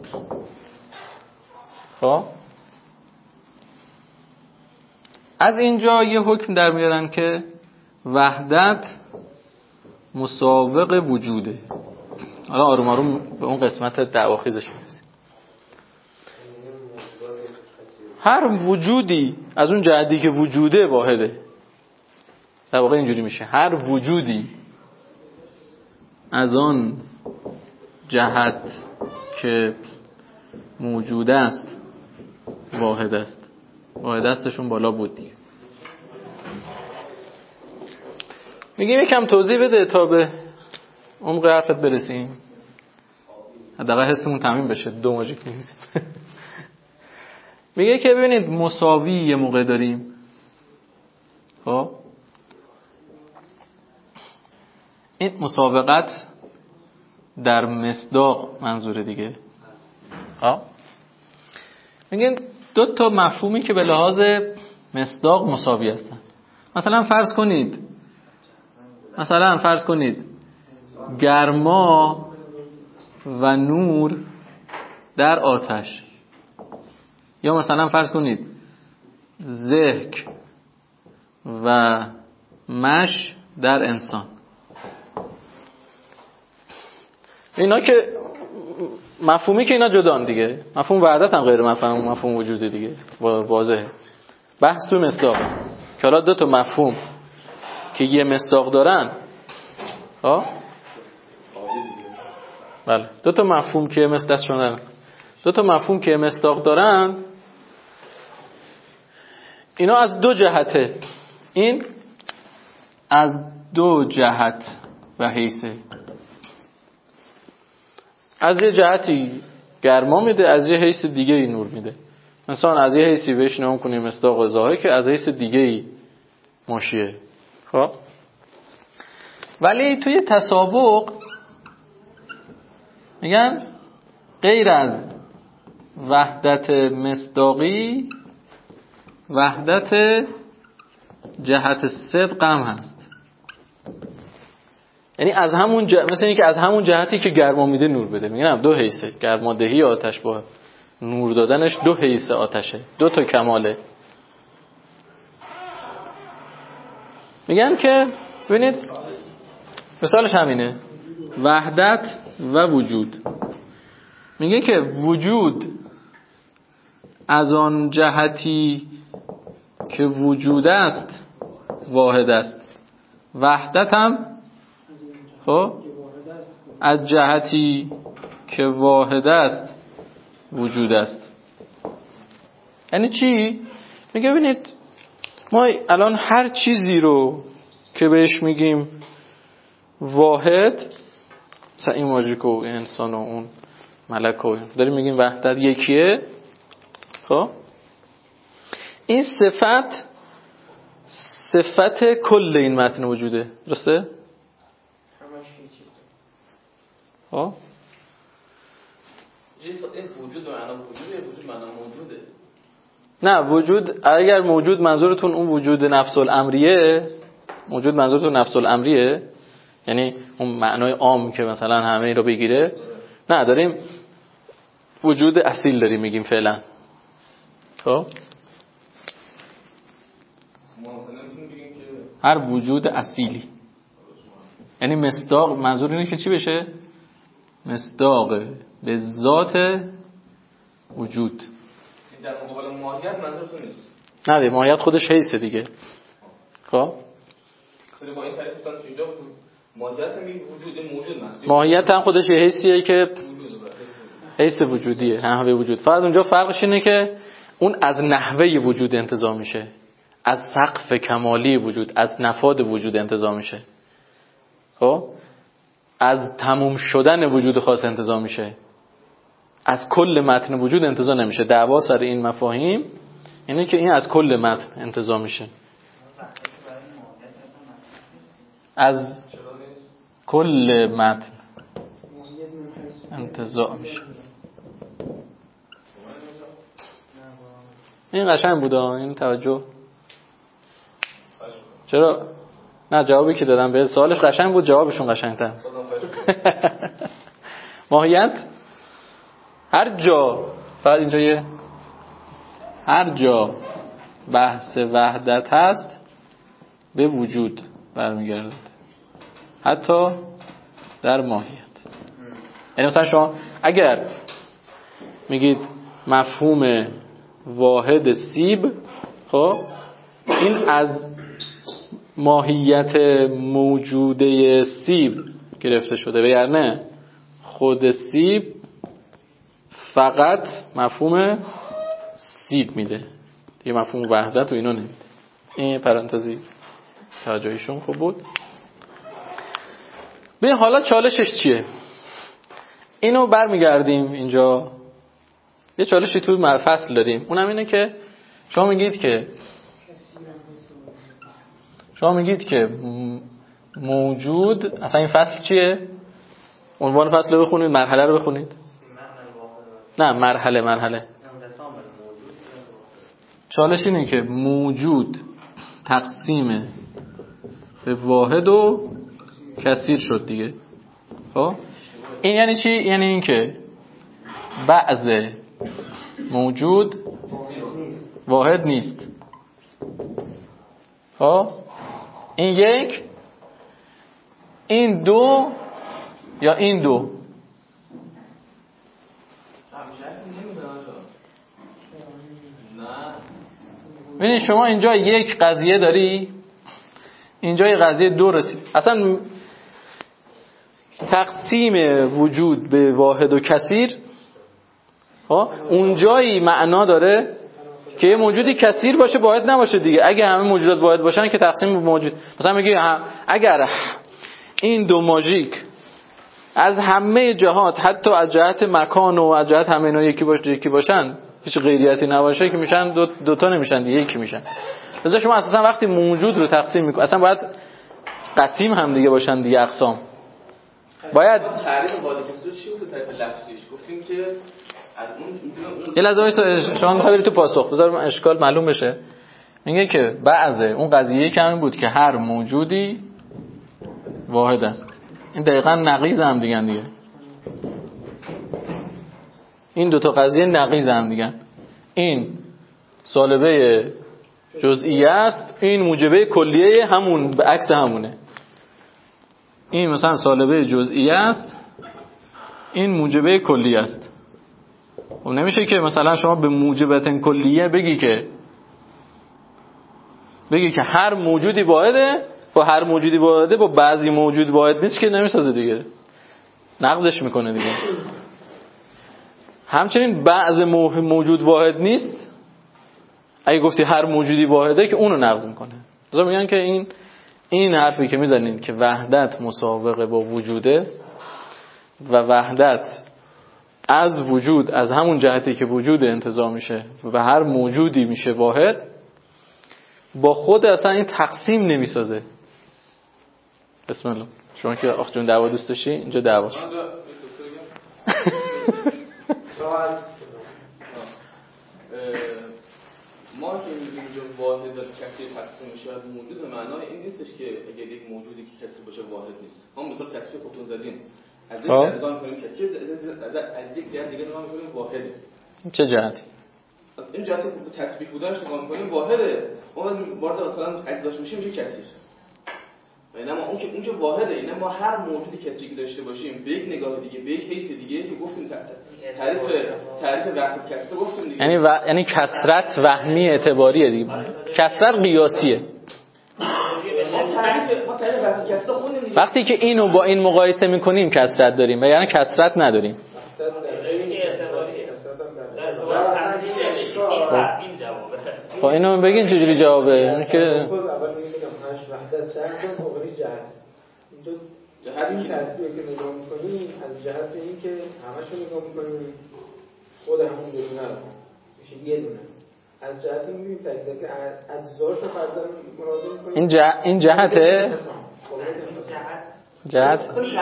خب از اینجا یه حکم در میارن که وحدت مساوق وجوده. حالا آروم آروم به اون قسمت دعواخیزش میرسیم. هر وجودی از اون جهتی که وجوده واحده. در واقع اینجوری میشه هر وجودی از آن جهت که موجود است واحد است. واحد استشون بالا بود دیگه. میگیم یکم توضیح بده تا به عمق حرفت برسیم، حداقل حسمون تمرین بشه. دو ماژیک می‌نویسیم. میگه که ببینید مساوی یه موقع داریم، خب این مسابقت در مصداق منظوره دیگه. خب میگن دو تا مفهومی که به لحاظ مصداق مساوی هستن. مثلا فرض کنید گرما و نور در آتش، یا مثلا فرض کنید ضحک و مش در انسان. اینا که مفهومی که اینا جدان دیگه، مفهوم وحدت هم غیر مفهوم وجودی دیگه، واضحه. بحث تو مصداق که حالا دو تا مفهوم که یه مصداق دارن، بله، دو تا مفهوم که دو تا مفهوم که مصداق دارن، اینا از دو جهته، این از دو جهت و حیثه. از یه جهتی گرما میده، از یه حیث دیگه ای نور میده. مثلا از یه حیثی بهش نام کنیم مصداق ظاهر که از حیث دیگه ای ماشیه. خب ولی توی تسابق میگن غیر از وحدت مصداقی وحدت جهت صدق هم هست. یعنی از همون مثلا اینکه از همون جهتی که گرما میده نور بده. میگن دو حیثه، گرمادهی آتش با نور دادنش دو حیث آتشه، دو تا کماله. میگن که ببینید مثالش همینه، وحدت و وجود. میگه که وجود از آن جهتی که وجود است واحد است، وحدت هم خب از جهتی که واحد است وجود است. یعنی چی؟ میگه ببینید ما الان هر چیزی رو که بهش میگیم واحد، مثلا این ماژیک و انسان و اون ملک و داریم میگیم وحدت یکیه، خب این صفت کل این متن وجوده، درسته؟ خب این وجود معنا وجوده، وجود معنا موجوده. نه وجود، اگر موجود منظورتون اون وجود نفس الامریه، موجود منظورتون نفس الامریه، یعنی اون معنای عام که مثلا همه این رو بگیره، نه داریم وجود اصیل داریم میگیم فعلا. خب هر وجود اصیلی، یعنی مصداق منظور اینه که چی بشه؟ مصداق به ذات وجود. در مقابل ماهیت منظورتون نیست؟ نه دیگه ماهیت خودش حیثه دیگه. خب مثلا با این تعریف مثلا اینجا ماهیت هم وجود موجود است. ماهیت هم خودش یه حیثیه که حیث وجودیه، نحوه وجود. فقط اونجا فرقش اینه که اون از نحوه وجود انتزاع میشه، از سقف کمالی وجود، از نفاد وجود انتزاع میشه. خب از تموم شدن وجود خاص انتزاع میشه، از کل متن وجود انتزاع نمیشه. دعوا سر این مفاهیم اینه که این از کل متن انتزاع میشه، از کل متن انتزاع میشه. این قشنگ بوده، این توجه. چرا؟ نه جوابی که دادم به سوالش قشنگ بود، جوابشون قشنگ‌تر. ماهیت هر جا، فقط اینجا هر جا بحث وحدت هست به وجود برمیگردد، حتی در ماهیت. یعنی مثلا شما اگر میگید مفهوم واحد سیب، خب این از ماهیت موجوده سیب گرفته شده، وگرنه خود سیب فقط مفهوم سیب میده دیگه، مفهوم وحدت و اینا نمیده. این پرانتزی توجهشون خوب بود. ببین حالا چالشش چیه؟ اینو برمیگردیم اینجا یه چالشی توی فصل داریم، اونم اینه که شما میگید که موجود، اصلا این فصل چیه؟ عنوان فصل رو بخونید، مرحله رو بخونید. نه مرحله. چالش اینه که موجود تقسیم به واحد و کثیر شد دیگه. خب این یعنی چی؟ یعنی این که بعض موجود واحد نیست. خب خب این یک، این دو یا این دو. ببینید شما اینجا یک قضیه داری، اینجا یک قضیه دو رسید. اصلا تقسیم وجود به واحد و کثیر اونجایی معنا داره که یه موجودی کثیر باشه واحد نباشه دیگه. اگه همه موجودات واحد باشن که تقسیم به موجود، مثلا میگی اگر این دو ماژیک از همه جهات، حتی از جهت مکان و از جهت همه اینا یکی باشن، هیچ غیریتی نباشه، که میشن دو تا نمیشن دیگه، یکی میشن. مثلا شما اصلا وقتی موجود رو تقسیم میکنی اصلا باید قسیم هم دیگه باشن دیگه، اقسام. باید تعریف واحد کثیر چی بود؟ تو تعریف لفظیش گفتیم که یه لحظه شما میخوای بری تو پاسخ، بذار من اشکال معلوم بشه. میگه که بعض اون قضیه کمی بود که هر موجودی واحد است. این دقیقاً نقیض هم دیگه. این دوتا قضیه نقیض هم دیگه. این سالبه جزئیه است، این موجبه کلیه، همون به عکس همونه. این مثلا سالبه جزئیه است، این موجبه کلیه است. خب نمیشه که مثلا شما به موجبت کلیه بگی که هر موجودی واحده، با هر موجودی واحده با بعضی موجود واحد نیست، که نمیسازه دیگه، نقضش میکنه دیگه. همچنین بعض موجود واحد نیست، اگه گفتی هر موجودی واحده که اونو نقض میکنه. مثلا میگن که این حرفی که میزنید که وحدت مساوقه با وجوده و وحدت از وجود، از همون جهتی که وجود انتزاع میشه و هر موجودی میشه واحد، با خود اصلا این تقسیم نمیسازه. بسم الله. شما که آخ جون دعوا دوست داشتی، اینجا دعوا شد. ما که اینجا واحد و کثیر تقسیم میشه از موجود، به معنای این نیستش که اگر یک موجودی که کثیر باشه واحد نیست. ما مثلا تصفیه خودتون زدیم، از یک جهت نگاه می‌کنیم کثیر، از یک جهت دیگه نگاه می‌کنیم واحده. چه جهتی؟ این جهت تسبیح بودنش نگاه می‌کنیم واحده، اون وارد مثلا اجزاش میشه کثیر. اینما اون که اونجا واحده، اینما ما هر موجودی کثیری که داشته باشیم به یک نگاه دیگه، به یک حیث دیگه که گفتیم تعریف وحدت کثیر گفتیم دیگه، یعنی کثرت وهمی اعتباریه دیگه، کثرت قیاسیه. وقتی که اینو با این مقایسه میکنیم کثرت داریم و یعنی کثرت نداریم. خب اینو بگین چجوری جوابه؟ این که جهت این تصویه که نگاه میکنیم از جهت این که همشو نگاه میکنیم خود همون دونه رو میشه یه دونه، از جهت این میبینیم تک تک اجزاشو فردا مراجعه میکنیم. این جهته؟ جهت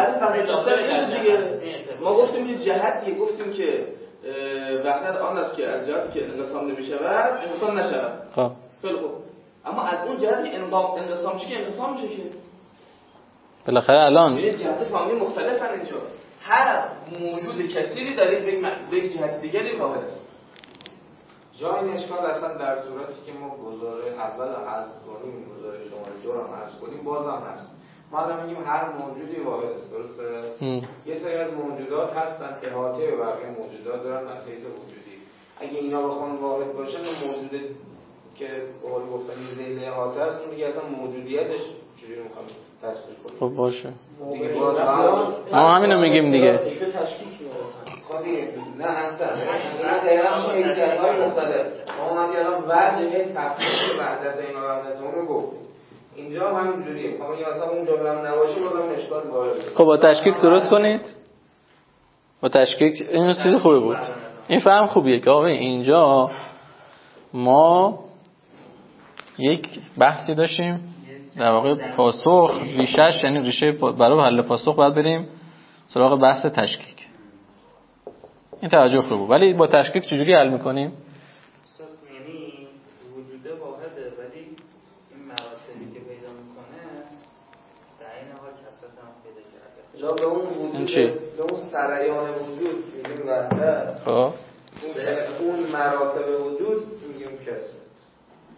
ما گفتیم که جهتیه، گفتیم که وحدت آن است که از جهتی که انقسام نمیشود انقسام نشود. خب خیلی خوب، اما از اون جهتی که انقسام میشه که انقسام میشه که بالاخره الان یعنی جهت فهمی مختلفن. اینجا هر موجود کثیری داره به یک جهت دیگری واحد است. جای این اشکال اصلا در صورتی که ما گزاره اول حذف کنیم، گزاره شماره 2 رو حذف کنیم بازم هست. ما الان میگیم هر موجودی واحد است، درسته؟ یه سری از موجودات هستن احاطه به بقیه موجودات دارن از حیث وجودی. اگه اینا بخوان واحد باشن، اون موجود که قول گفتن ذیل احاطه است، اون دیگه اصلا موجودیتش چجوری میخوام تصویر کنیم؟ خب باشه دیگه ما همینو میگیم دیگه. نه اصلا دقیقا میشه یک جدهای مختلف. ما اومدی الان وجه یک تفکیک وحدت اینا وحدت اونو گفت، اینجا هم همینجوریه. اما اگه اصلا اون جمله هم نباشه بازم اشکال وارد. خب با تشکیک درست کنید. با تشکیک این چیز خوبی بود. این فهم خوبیه که آقا اینجا ما یک بحثی داشتیم، در واقع پاسخ ریشش، یعنی ریشه برای حل پاسخ باید بریم سراغ بحث تشکیک. این توجه خوب بود. ولی با تشکیک چجوری حل میکنیم؟ یعنی وجوده واحده، ولی این مراتبی که پیدا میکنه در این حال کثرت هم پیدا کرده. جا به اون وجود، به اون سریان وجود میگیم وحدت. خب اون مراتب وجود میگیم کثرت.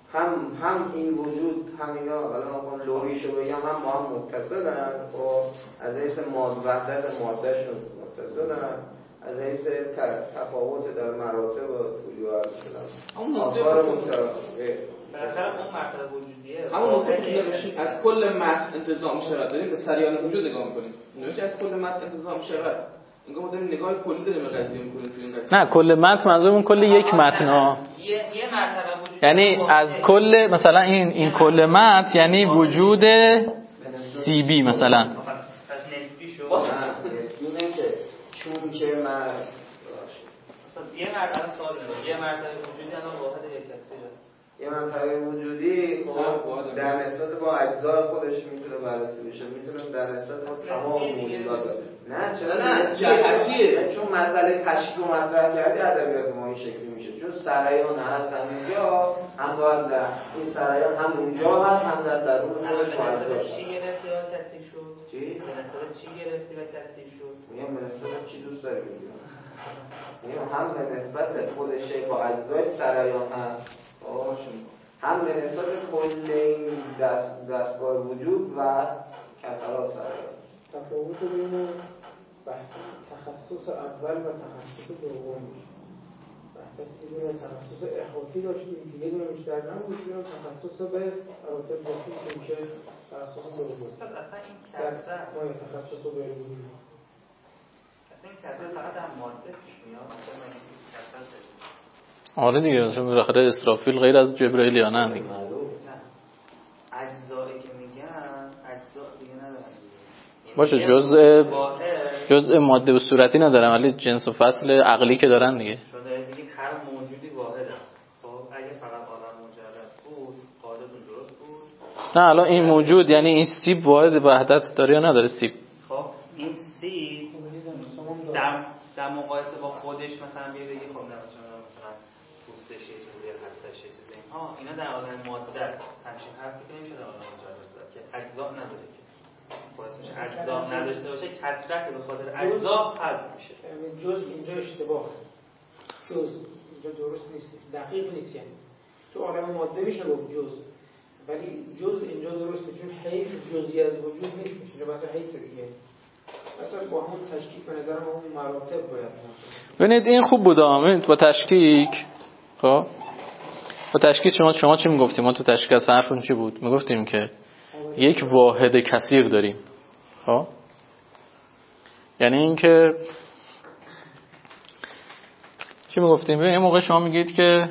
هم این وجود همینا حالا من لوریشو بگم هم با هم متصلن و از حیث وحدت مادهشون متصلن، از حیث تفاوت در مراتب و طولی و عرض آثار متفاوته. بالاخره اون مرتبه وجودیه همون نقطه که داشتیم از کل متن انتزاع شود، داریم به سریان وجود نگاه می‌کنیم. نمیشه از کل متن انتزاع شود. انگار ما داریم نگاه کلی داریم به قضیه می‌کنیم تو این قضیه. نه کل متن منظورمون کل یک متن ها. یه مرتبه وجود یعنی از کل مثلا این کل متن یعنی وجود سی بی مثلا. از نسبی شو. نسبی که چون که من یه مرتبه سوال دارم. یه مرتبه وجودی الان واحد یک کثیره. یه مرتبه وجودی خب در نسبت با اجزای خودش میتونه بررسی بشه، میتونه در نسبت با تمام موجودات. نه چرا نه جهتیه، چون مسئله تشکیل و مطرح کردی ادبیات ما این شکلی میشه، چون سرایان هست همینجا هم باید در این سرایان هم اونجا هست هم در درون خودش باید چی گرفتی و کثیر شد؟ چی؟ به نسبت چی گرفتی و کثیر شد؟ میگم به نسبت چی دوست داری بگیم؟ میگم هم به نسبت خودش با اجزای سرایان هست هم به نسبت کل این دستگاه وجود و کثرات سرایان. تفاوت بین تخصص اول و تخصص دوم میشه. وقتی یه تخصص احاطی داشتیم که یه دونه بیشتر نبود، یا تخصص به مراتب داخلی که میشه تخصص دوم. اصلا این کثرت ما تخصص رو بریم. اصلا این کثرت فقط در ماده پیش میاد. مثلا این کثرت آره دیگه، چون بالاخره اسرافیل غیر از جبرائیل یا نه دیگه. اجزایی که میگن اجزا دیگه ندارن. باشه جزء ماده و صورتی ندارن، ولی جنس و فصل عقلی که دارن دیگه. شما دارید میگید هر موجودی واحد است. خب اگه فقط عالم مجرد بود قاعدتون درست بود. نه الان این موجود یعنی این سیب واحد وحدت داره یا نداره سیب؟ خب این سیب در مقایسه با خودش مثلا بگید خب مثلا پوستش یه چیزی هستش یه چیزی اینا در عالم ماده همچین حرفی که نمیشه در عالم مجرد داد که اجزا نداره که باعث میشه اجزا نداشته باشه، کثرت به خاطر اجزا حذف میشه. یعنی جز اینجا اشتباهه، جز اینجا درست نیست، دقیق نیست. یعنی تو عالم ماده میشه گفت جز، ولی جز اینجا درسته چون حیث جزئی از وجود نیست، میشه مثلا حیث دیگه مثلا با همون تشکیک به نظر ما اون مراتب باید ببینید این خوب بود با تشکیک. خب با تشکیک شما چی میگفتیم؟ ما تو تشکیک از حرفون چی بود؟ میگفتیم که یک واحد کثیر داریم. خب یعنی این که چی میگفتیم؟ ببین یه موقع شما میگید که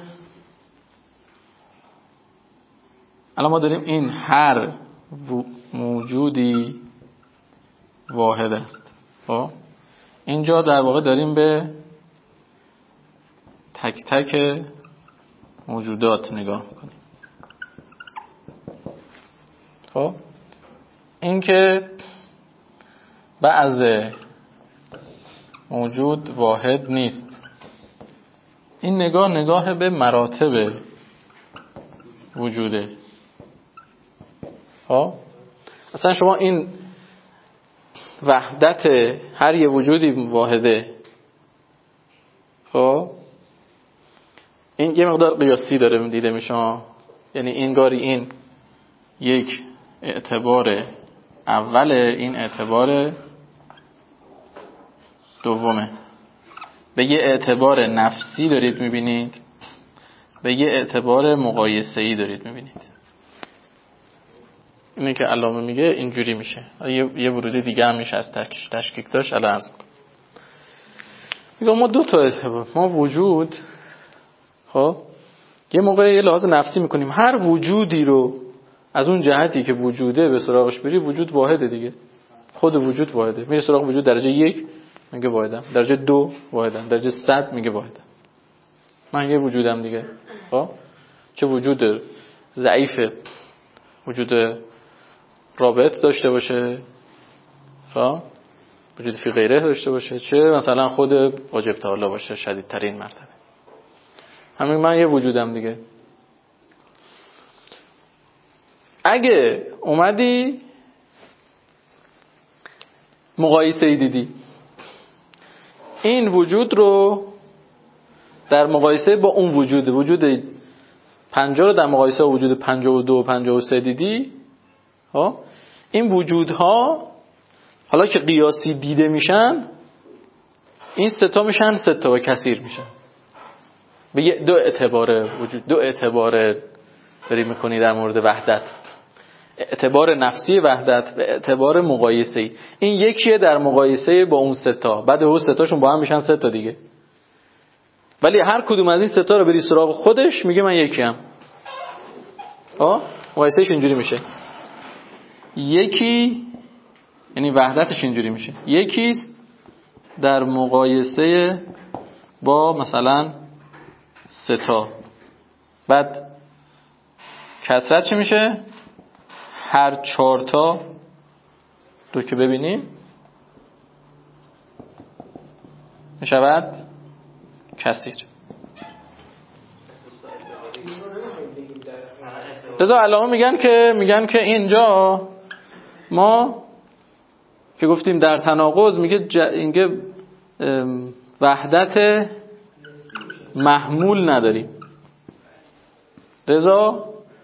الان ما داریم این هر موجودی واحد است. خب اینجا در واقع داریم به تک تک موجودات نگاه میکنیم. خب این که بعض موجود واحد نیست، این نگاه به مراتب وجوده. خب مثلا شما این وحدت هر یه وجودی واحده، خب این یه مقدار قیاسی داره دیده میشه. یعنی اینگاری این یک اعتبار اوله، این اعتبار دومه. به یه اعتبار نفسی دارید میبینید، به یه اعتبار مقایسه‌ای دارید میبینید. اینه که علامه میگه اینجوری میشه. یه ورودی دیگه هم میشه از تشکیک داشت. الان عرض میکنم. میگه ما دو تا اعتبار، ما وجود، خب یه موقع یه لحاظ نفسی میکنیم، هر وجودی رو از اون جهتی که وجوده به سراغش بری، وجود واحده دیگه. خود وجود واحده. میره سراغ وجود درجه 1 میگه واحدم، درجه 2 واحدم، درجه 100 میگه واحدم. من یه وجودم دیگه. خب چه وجود ضعیف، وجود رابط داشته باشه، خب وجود فی غیره داشته باشه، چه مثلا خود واجب تعالی باشه شدیدترین مرتبه. همین من یه وجودم دیگه. اگه اومدی مقایسه ای دیدی این وجود رو در مقایسه با اون وجود 50 رو در مقایسه با وجود 52 و 53 دیدی، این وجودها حالا که قیاسی دیده میشن، این سه تا میشن سه تا و کثیر میشن. به دو اعتبار وجود، دو اعتبار داری میکنی در مورد وحدت، اعتبار نفسی وحدت و اعتبار مقایسه‌ای. این یکیه در مقایسه با اون سه تا، بعد اون سه تاشون با هم میشن سه تا دیگه. ولی هر کدوم از این سه تا رو بری سراغ خودش میگه من یکیم. مقایسهش اینجوری میشه، یکی یعنی وحدتش اینجوری میشه، یکیست در مقایسه با مثلا سه تا. بعد کثرت چی میشه؟ هر 4 تا رو که ببینیم میشود کثیر. لذا علامه میگن که اینجا ما که گفتیم در تناقض، میگه وحدت محمول نداریم، لذا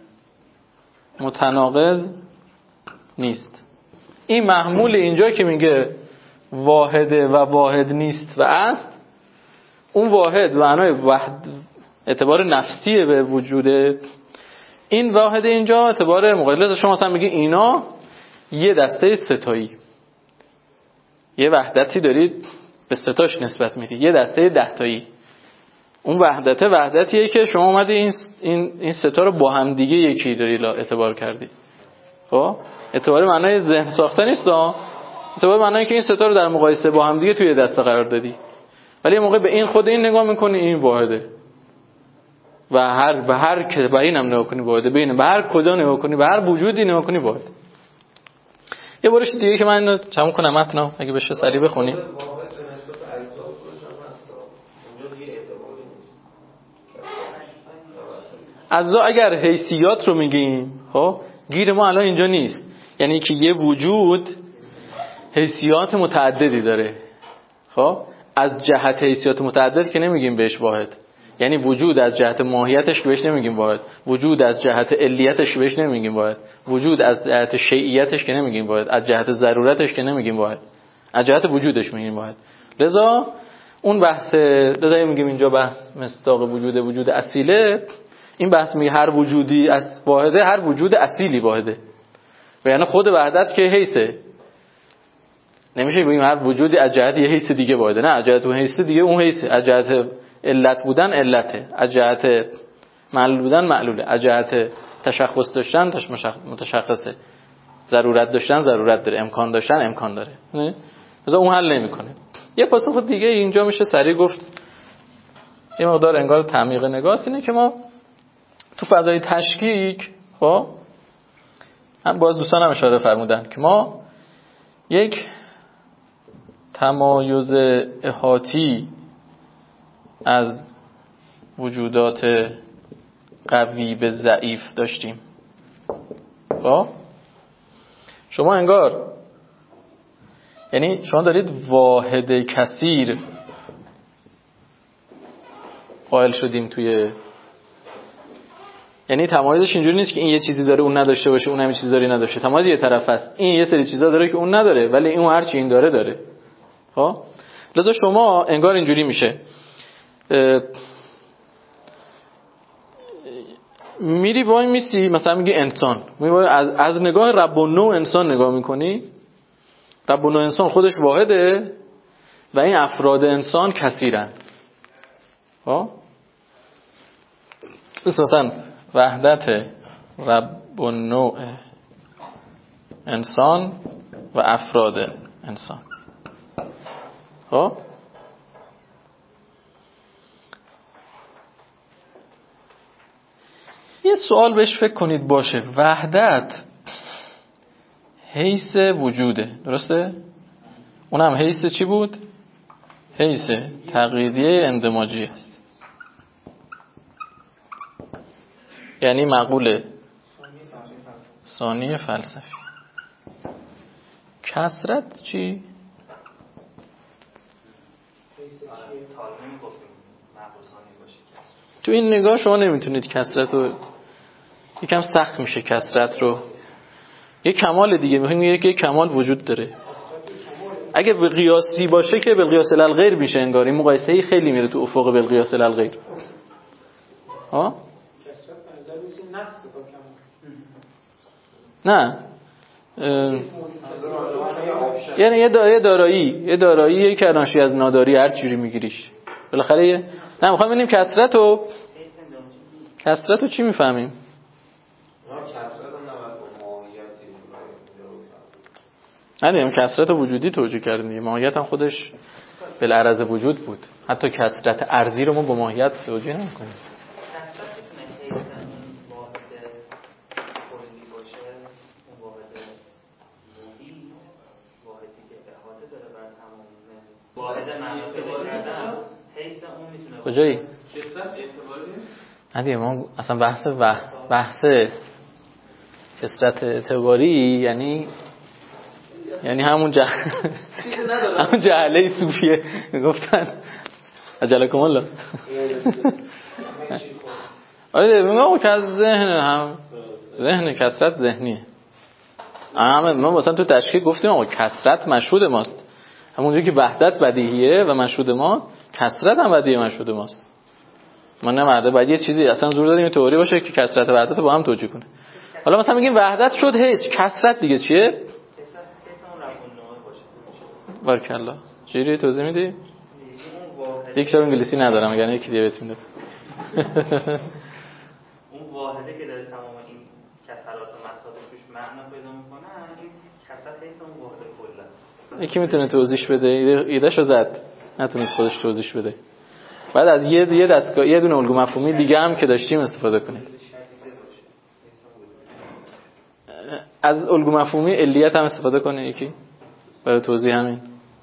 متناقض نیست. این محمول اینجا که میگه واحده و واحد نیست و است، اون واحد معنای اعتبار نفسیه به وجوده، این واحد اینجا اعتبار مقایسه. شما مثلا میگی اینا یه دسته ستایی، یه وحدتی دارید به ستاش نسبت میدی، یه دسته 10 تایی. اون وحدتیه که شما اومدی این ستا رو با هم دیگه یکی داری اعتبار کردی. خب اعتبار معنای ذهن ساخته نیست، اعتبار معنای که این ستا رو در مقایسه با هم دیگه توی دسته قرار دادی. ولی موقع به این خود این نگاه میکنی این واحده، و به اینم نگاه کنی واحده، به هر کدا نگاه کنی، به هر وجودی نگاه کنی واحد. یه بارش دیگه که من تموم کنم متنو اگه بشه سریع بخونیم. اجزا اگر حیثیات رو میگیم، خب گیر ما الان اینجا نیست، یعنی که یه وجود حیثیات متعددی داره. خب از جهت حیثیات متعدد که نمیگیم بهش واحد، یعنی وجود از جهت ماهیتش که بهش نمیگیم واحد، وجود از جهت علیتش که بهش نمیگیم واحد، وجود از جهت شیعیتش که نمیگیم واحد، از جهت ضرورتش که نمیگیم واحد، از جهت وجودش میگیم واحد. لذا اون بحث، لذا میگیم اینجا بحث مصداق وجود اصیله. این بحث میگه هر وجودی از واحده، هر وجود اصیلی واحده، و یعنی خود وحدت که حیثه. نمیشه بگیم هر وجودی از جهت یه حیث دیگه واحده، نه، از جهت اون حیث دیگه اون حیثه، از جهت علت بودن علته، از جهت معلول بودن معلوله، از جهت تشخص داشتن متشخصه، ضرورت داشتن ضرورت داره، امکان داشتن امکان داره. نه مثلا اون حل نمیکنه. یه پاسخ دیگه اینجا میشه سریع گفت، یه مقدار انگار تعمیق نگاه اینه که ما تو فضای تشکیک، خب هم باز دوستانم اشاره فرمودن که ما یک تمایز احاطی از وجودات قوی به ضعیف داشتیم. خب شما انگار، یعنی شما دارید واحد کثیر قائل شدیم توی، یعنی تمایزش اینجوری نیست که این یه چیزی داره اون نداشته باشه، اون هم یه چیزی داره نداشته. تمایز یه طرف است، این یه سری چیزا داره که اون نداره، ولی این هر چی این داره. خب لذا شما انگار اینجوری میشه، میری وای میسی مثلا میگی انسان، میری از نگاه رب النوع انسان نگاه میکنی، رب النوع انسان خودش واحده و این افراد انسان کثیرن. خب مثلا وحدت رب النوع انسان و افراد انسان. خب یه سوال بهش فکر کنید باشه، وحدت حیث وجوده، درسته؟ اونم حیث چی بود؟ حیث تقییدیه اندماجی است، یعنی معقوله ثانی فلسفی. کثرت چی؟ تو این نگاه شما نمیتونید کثرت رو، یکم سخت میشه کثرت رو. یک کمال دیگه میگیم یک کمال وجود داره. اگه به قیاسی باشه که به قیاس الغیر میشه انگار. این مقایسه خیلی میره تو افق به قیاس الغیر. ها؟ نه یعنی یه دارایی که ناشی از ناداری هر جوری میگیریش بالاخره نه میخوام ببینیم کثرت رو چی میفهمیم. نه کثرت وجودی توجیه کردیم، ماهیت هم خودش بالعرض وجود بود. حتی کثرت ارضی رو ما با ماهیت توجیه نمی‌کنیم. کجایی؟ نه ما اصلا بحث کثرت اعتباری یعنی همون جهله صوفیه گفتن اجلکم الله. آره میگم که از ذهن کثرت ذهنیه. ما مثلا تو تشکیل گفتیم آقا کثرت مشهود ماست. همونجوری که وحدت بدیهیه و مشهود ماست، کثرت هم بدیهی مشهود ماست. ما نمیده باید یه چیزی اصلا زور دادیم تئوری باشه که کثرت و وحدت با هم توجیه کنه. حالا مثلا میگیم وحدت شد حیث، کثرت دیگه چیه؟ بارکالله. چجوری توضیح میدی؟ دیکشنری انگلیسی ندارم، یعنی یکی دیگه بهت میدم. اون واحده که داره تمام این کسرات و مسائل توش معنا پیدا میکنه، این کثرت حیث اون واحده کل است. یکی میتونه توضیح بده؟ ایدهشو زد، نتونست خودش توضیح بده. بعد از یه دستگاه یه دونه الگو مفهومی دیگه هم که داشتیم استفاده کنید. از الگو مفهومی علیت هم استفاده کنه یکی برای توضیح همین.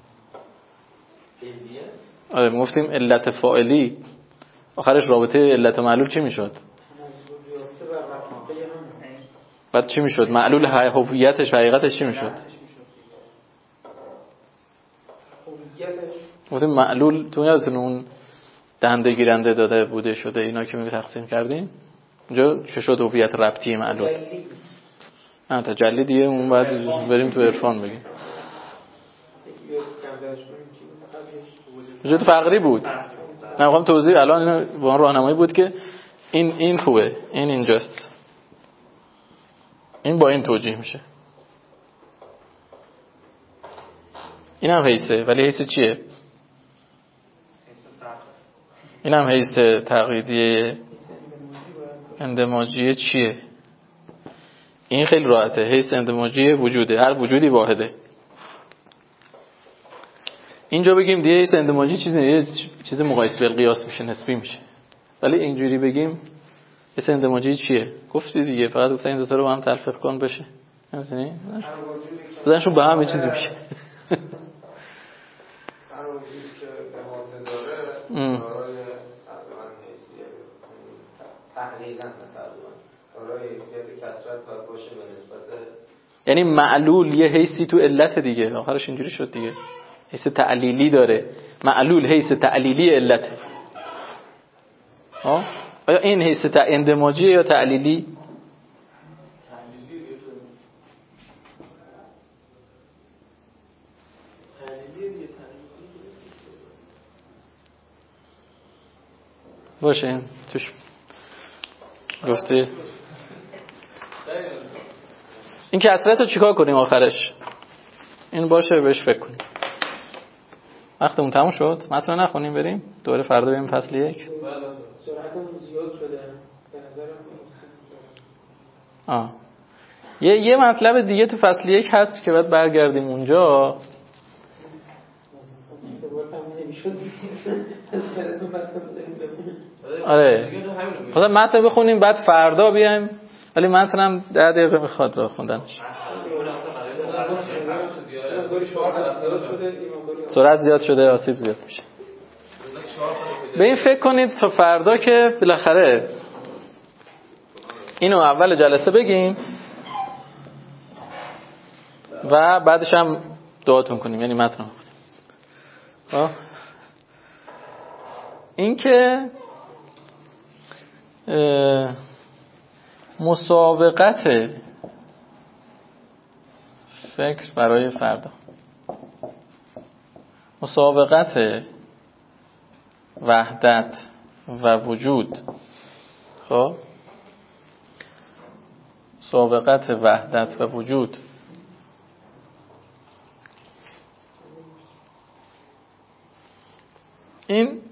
آره گفتیم علت فاعلی آخرش رابطه علت و معلول چی میشد؟ بعد چی میشد؟ معلول هویتش و حقیقتش چی میشد؟ گفتیم معلول تو یادتون اون دهنده گیرنده داده بوده شده اینا که می تقسیم کردیم اونجا چه شد هویت ربطی معلول؟ نه تجلی دیگه اون بعد بریم تو عرفان بگیم. وجود فقری بود. نه میخوام توضیح الان با اون راهنمایی بود که این خوبه، این اینجاست، این با این توجیه میشه. این هم حیثه، ولی حیث چیه؟ این هم حیث تقییدیه اندماجیه چیه؟ این خیلی راحته، حیث اندماجیه وجوده، هر وجودی واحده. اینجا بگیم دیگه حیث اندماجی چیز مقایسه بالقیاس میشه، نسبی میشه. ولی اینجوری بگیم حیث اندماجی چیه؟ گفتی دیگه، فقط گفتن این دو تا رو با هم تلفیق کن بشه. نمی‌دونی؟ بزنشون با هم یه چیزی میشه. هر وجودی که احاطه داره دارای تحلیلاً دارای حیثیت کثرت باید باشه به نسبت، یعنی معلول یه حیثی تو علت دیگه، آخرش اینجوری شد دیگه، حیث تعلیلی داره. معلول حیث تعلیلی علته. آیا این حیث اندماجیه یا تعلیلی؟ باشه توش گفته این کثرت رو چیکار کنیم آخرش؟ این باشه بهش فکر کنیم. وقتمون تموم شد، متن نخونیم بریم دوره فردا بریم فصل 1. سرعتمون زیاد شده به نظرم. یه مطلب دیگه تو فصل 1 هست که باید برگردیم اونجا. آره مثلا متن بخونیم بعد فردا بیایم، ولی متنم 10 دقیقه میخواد به خوندنش. سرعت زیاد شده، آسیب زیاد میشه. به این فکر کنید تا فردا که بالاخره اینو اول جلسه بگیم و بعدش هم دعاتون کنیم، یعنی متن کنیم. این که مسابقت فکر برای فردا، مسابقت وحدت و وجود. خب مسابقت وحدت و وجود این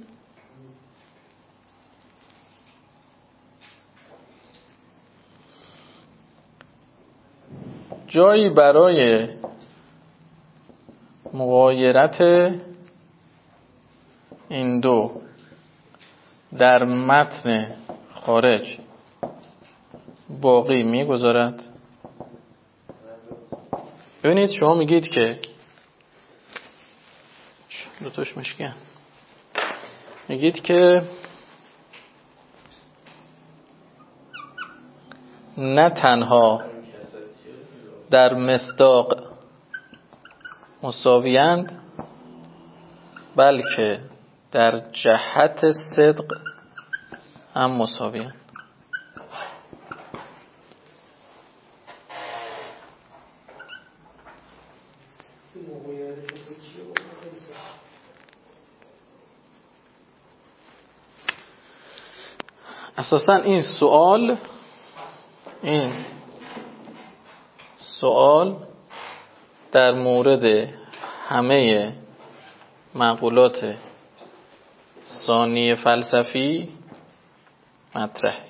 جایی برای مغایرت این دو در متن خارج باقی میگذارد. ببینید شما میگید که لطوش مشکن، میگید که نه تنها در مصداق مساویند بلکه در جهت صدق هم مساویند. اساساً این سوال در مورد همه مقولات ثانی فلسفی مطرحه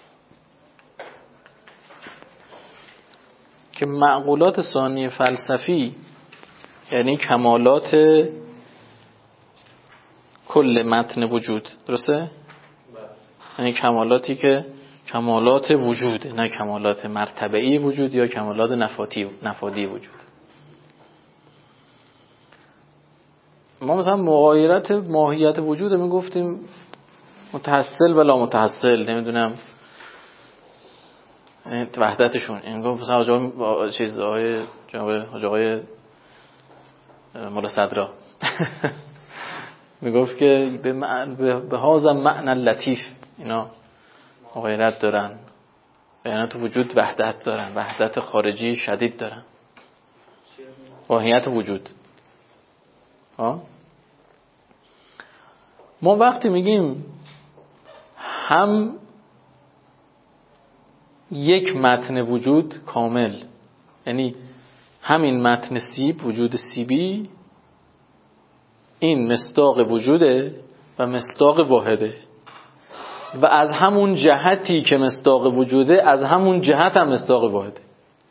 که مقولات ثانی فلسفی یعنی کمالات کل متن وجود، درسته؟ یعنی کمالاتی که کمالات وجوده، نه کمالات مرتبه‌ای وجود یا کمالات نفادی وجود. ما مثلا مغایرت ماهیت وجود می گفتیم متحصل و لا متحصل، نمیدونم وحدتشون. این گفت مثلا چیزهای آقای مولا صدرا می گفت که به هذا معنی لطیف اینا مغایرت دارن، یعنی تو وجود وحدت دارن، وحدت خارجی شدید دارن، واهیت وجود. ما وقتی میگیم هم یک متن وجود کامل، یعنی همین متن سیب، وجود سیبی، این مصداق وجوده و مصداق واحده و از همون جهتی که مصداق وجوده از همون جهت هم مصداق واحده.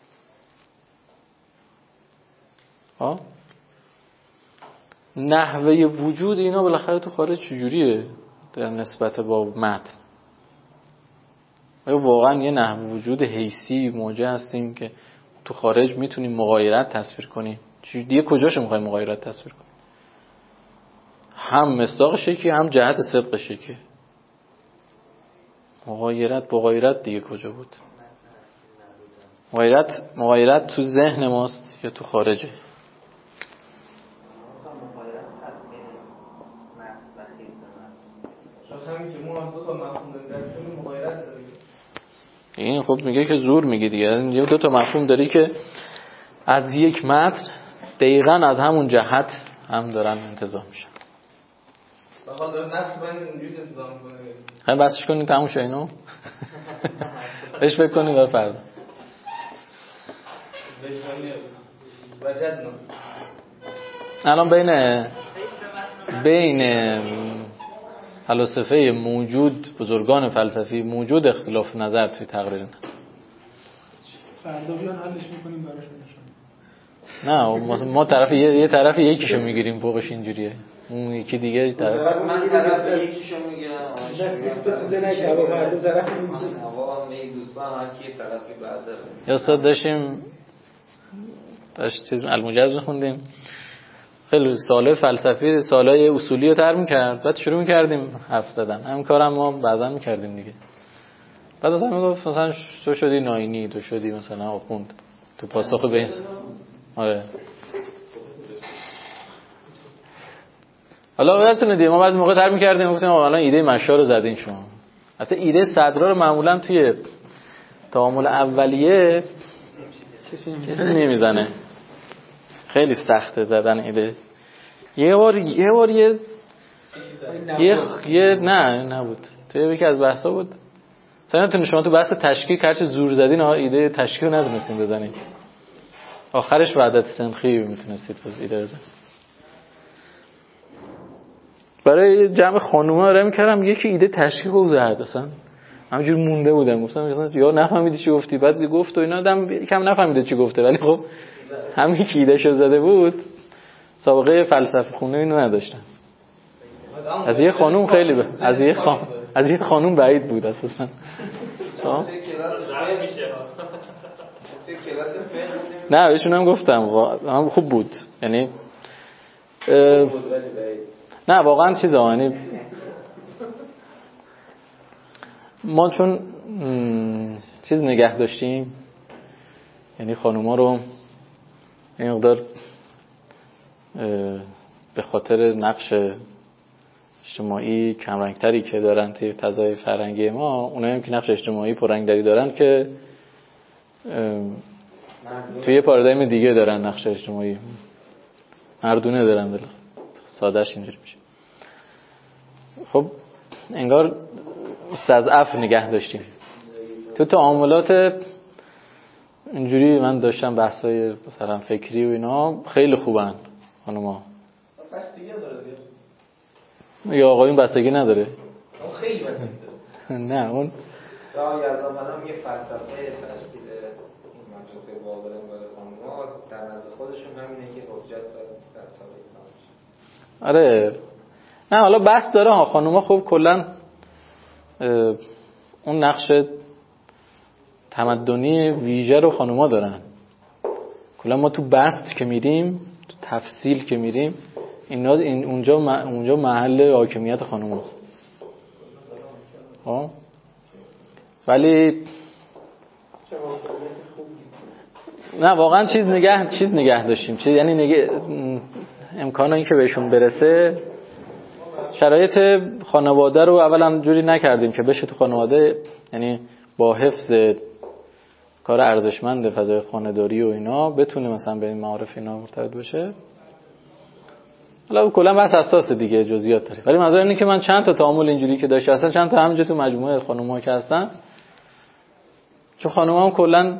نحوه وجود اینا بالاخره تو خارج چجوریه در نسبت با متن؟ آیا واقعا یه نحوه وجود حیثی موجه هستیم که تو خارج میتونیم مغایرت تصویر کنیم؟ دیگه کجاشو میخوایم مغایرت تصویر کنیم؟ هم مصداقش یکی، هم جهت صدقش یکی. مغایرت دیگه کجا بود؟ مغایرت تو ذهن ماست یا تو خارجه؟ این خب میگه که زور میگه دیگه. اینجا دو تا مفهوم داری که از یک متن دقیقاً از همون جهت هم دارن انتزاع میشن. بخاطر داره نفس من اینجوری انتظام کنه. خیلی بسش کنید تموم شه اینو. بهش فکر کنید برای فردا. بهش کنید وجدنا. الان بین فلاسفه موجود، بزرگان فلسفی موجود اختلاف نظر توی تقریر فردا بیان حلش میکنیم براشون نشون. نه ما طرف یه طرف یکیشو میگیریم فوقش اینجوریه، اون یکی دیگه طرف من طرف یکیشو میگیرم. تو سیزه نشه با فردا طرف میگیریم. واقعا می دوستان هر کی طرفی بعد داره. یا استاد داشت چیز المجاز میخوندیم، خیلی سالای فلسفی سالای اصولی رو ترم کرد، بعد شروع میکردیم حرف زدن. همین کارم ما بعضا میکردیم دیگه. بعد مثلا میگفت مثلا تو شدی ناینی، تو شدی مثلا آخوند، تو پاسخ به این آره. حالا واسه ندی ما بعضی موقع ترم میکردیم، گفتیم الان ایده مشا رو زدین شما، حتی ایده صدرا رو معمولا توی تعامل اولیه کسی نمیزنه، خیلی سخته زدن ایده. یه بار نبود توی یکی از بحثا بود، مثلا شما تو بحث تشکیک هرچی زور زدین ایده تشکیک رو ندونستین بزنین، آخرش وحدت سنخی میتونستید ایده بزنید. برای جمع خانوما راه میکردم یکی ایده تشکیک رو زد، اصلا همینجور مونده بودم، گفتم یا نفهمیدی چی گفتی، بعد گفت و اینا دم یکم نفهمیده چی گفته، ولی خب همین که ایده شو زده بود سابقه فلسفه خونه اینو نداشتم. از یه خانوم خیلی از یه خانوم بعید بود اساسا. نه بهشون هم گفتم هم خوب بود، یعنی نه واقعا چیزا، یعنی ما چون چیز نگه داشتیم، یعنی خانوما رو این مقدار به خاطر نقش اجتماعی کمرنگتری که دارن توی فضای فرهنگی ما، اونایی هم که نقش اجتماعی پررنگتری دارن که توی یه پارادایم دیگه دارن نقش اجتماعی مردونه دارن، سادهش اینجوری میشه. خب انگار مستضعف نگه داشتیم تو تعاملات اینجوری. من داشتم بحثای مثلا فکری و اینا خیلی خوبن خانوما. بستگی داره دیگه. یا آقایون بستگی نداره؟ اون خیلی بستگی داره. نه اون جای از آمدن یه فلسفه تشکیل این مدرسه باقر برای خانوما در نظر خودشون همینه که حجت در تاریخ نمیشه. آره نه حالا بحث داره ها. خانوما خب کلا اون نقش تمدنی ویژه رو خانوما دارن. کلا ما تو بست که میریم، تو تفصیل که میریم، اونجا محل حاکمیت خانوماست. ولی نه واقعا چیز نگه داشتیم، یعنی امکان این که بهشون برسه. شرایط خانواده رو اولا جوری نکردیم که بشه تو خانواده، یعنی با حفظ کار ارزشمند فضای خانه‌داری و اینا بتونه مثلا به این معارف اینا مرتبط بشه. حالا کلا بحث اساس دیگه جزئیات داره، ولی منظور اینه که من چند تا تعامل اینجوری که داشته اصلا چند تا همینجا تو مجموعه خانم‌ها که هستن، چون خانم‌ها هم کلا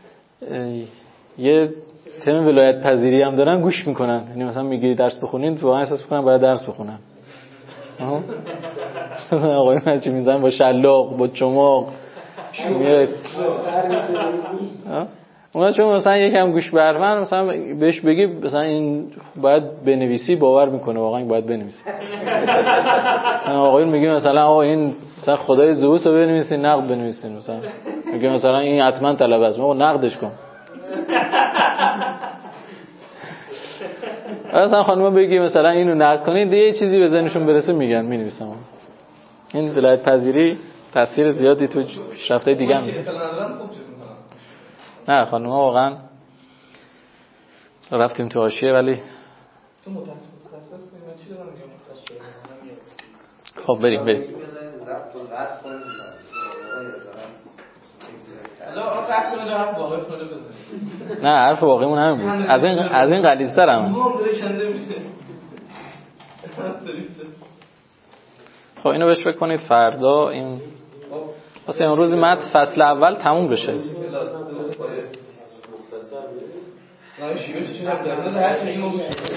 یه تم ولایت پذیری هم دارن، گوش میکنن. یعنی مثلا میگی درس بخونین واقعا احساس میکنن باید درس بخونن. مثلا آقایون هرچی میزنن با شلاق با چماق اونا چون مثلا یکم گوش به حرفن، مثلا بهش بگی مثلا این باید بنویسی باور میکنه واقعا این باید بنویسی. مثلا آقایون میگه مثلا آقا این مثلا خدای زئوس رو بنویسین، نقد بنویسین. مثلا میگه مثلا این حتما طلب است، آقا نقدش کن. مثلا خانوما بگی مثلا اینو نقد کنید، یه چیزی به ذهنشون برسه میگن مینویسم. این ولایت پذیری تاثیر زیادی تو پیشرفت‌های دیگه هم میذاره. نه خانوما واقعا رفتیم تو حاشیه، ولی تو متخصص من چی دارم میگم؟ خب بریم نه حرف واقعیمون همین بود. از این غلیظ‌تر هم هست. خب اینو بهش فکر کنید فردا این واسه امروز متن فصل اول تموم بشه. نه شیوه چی هم در هر چیزی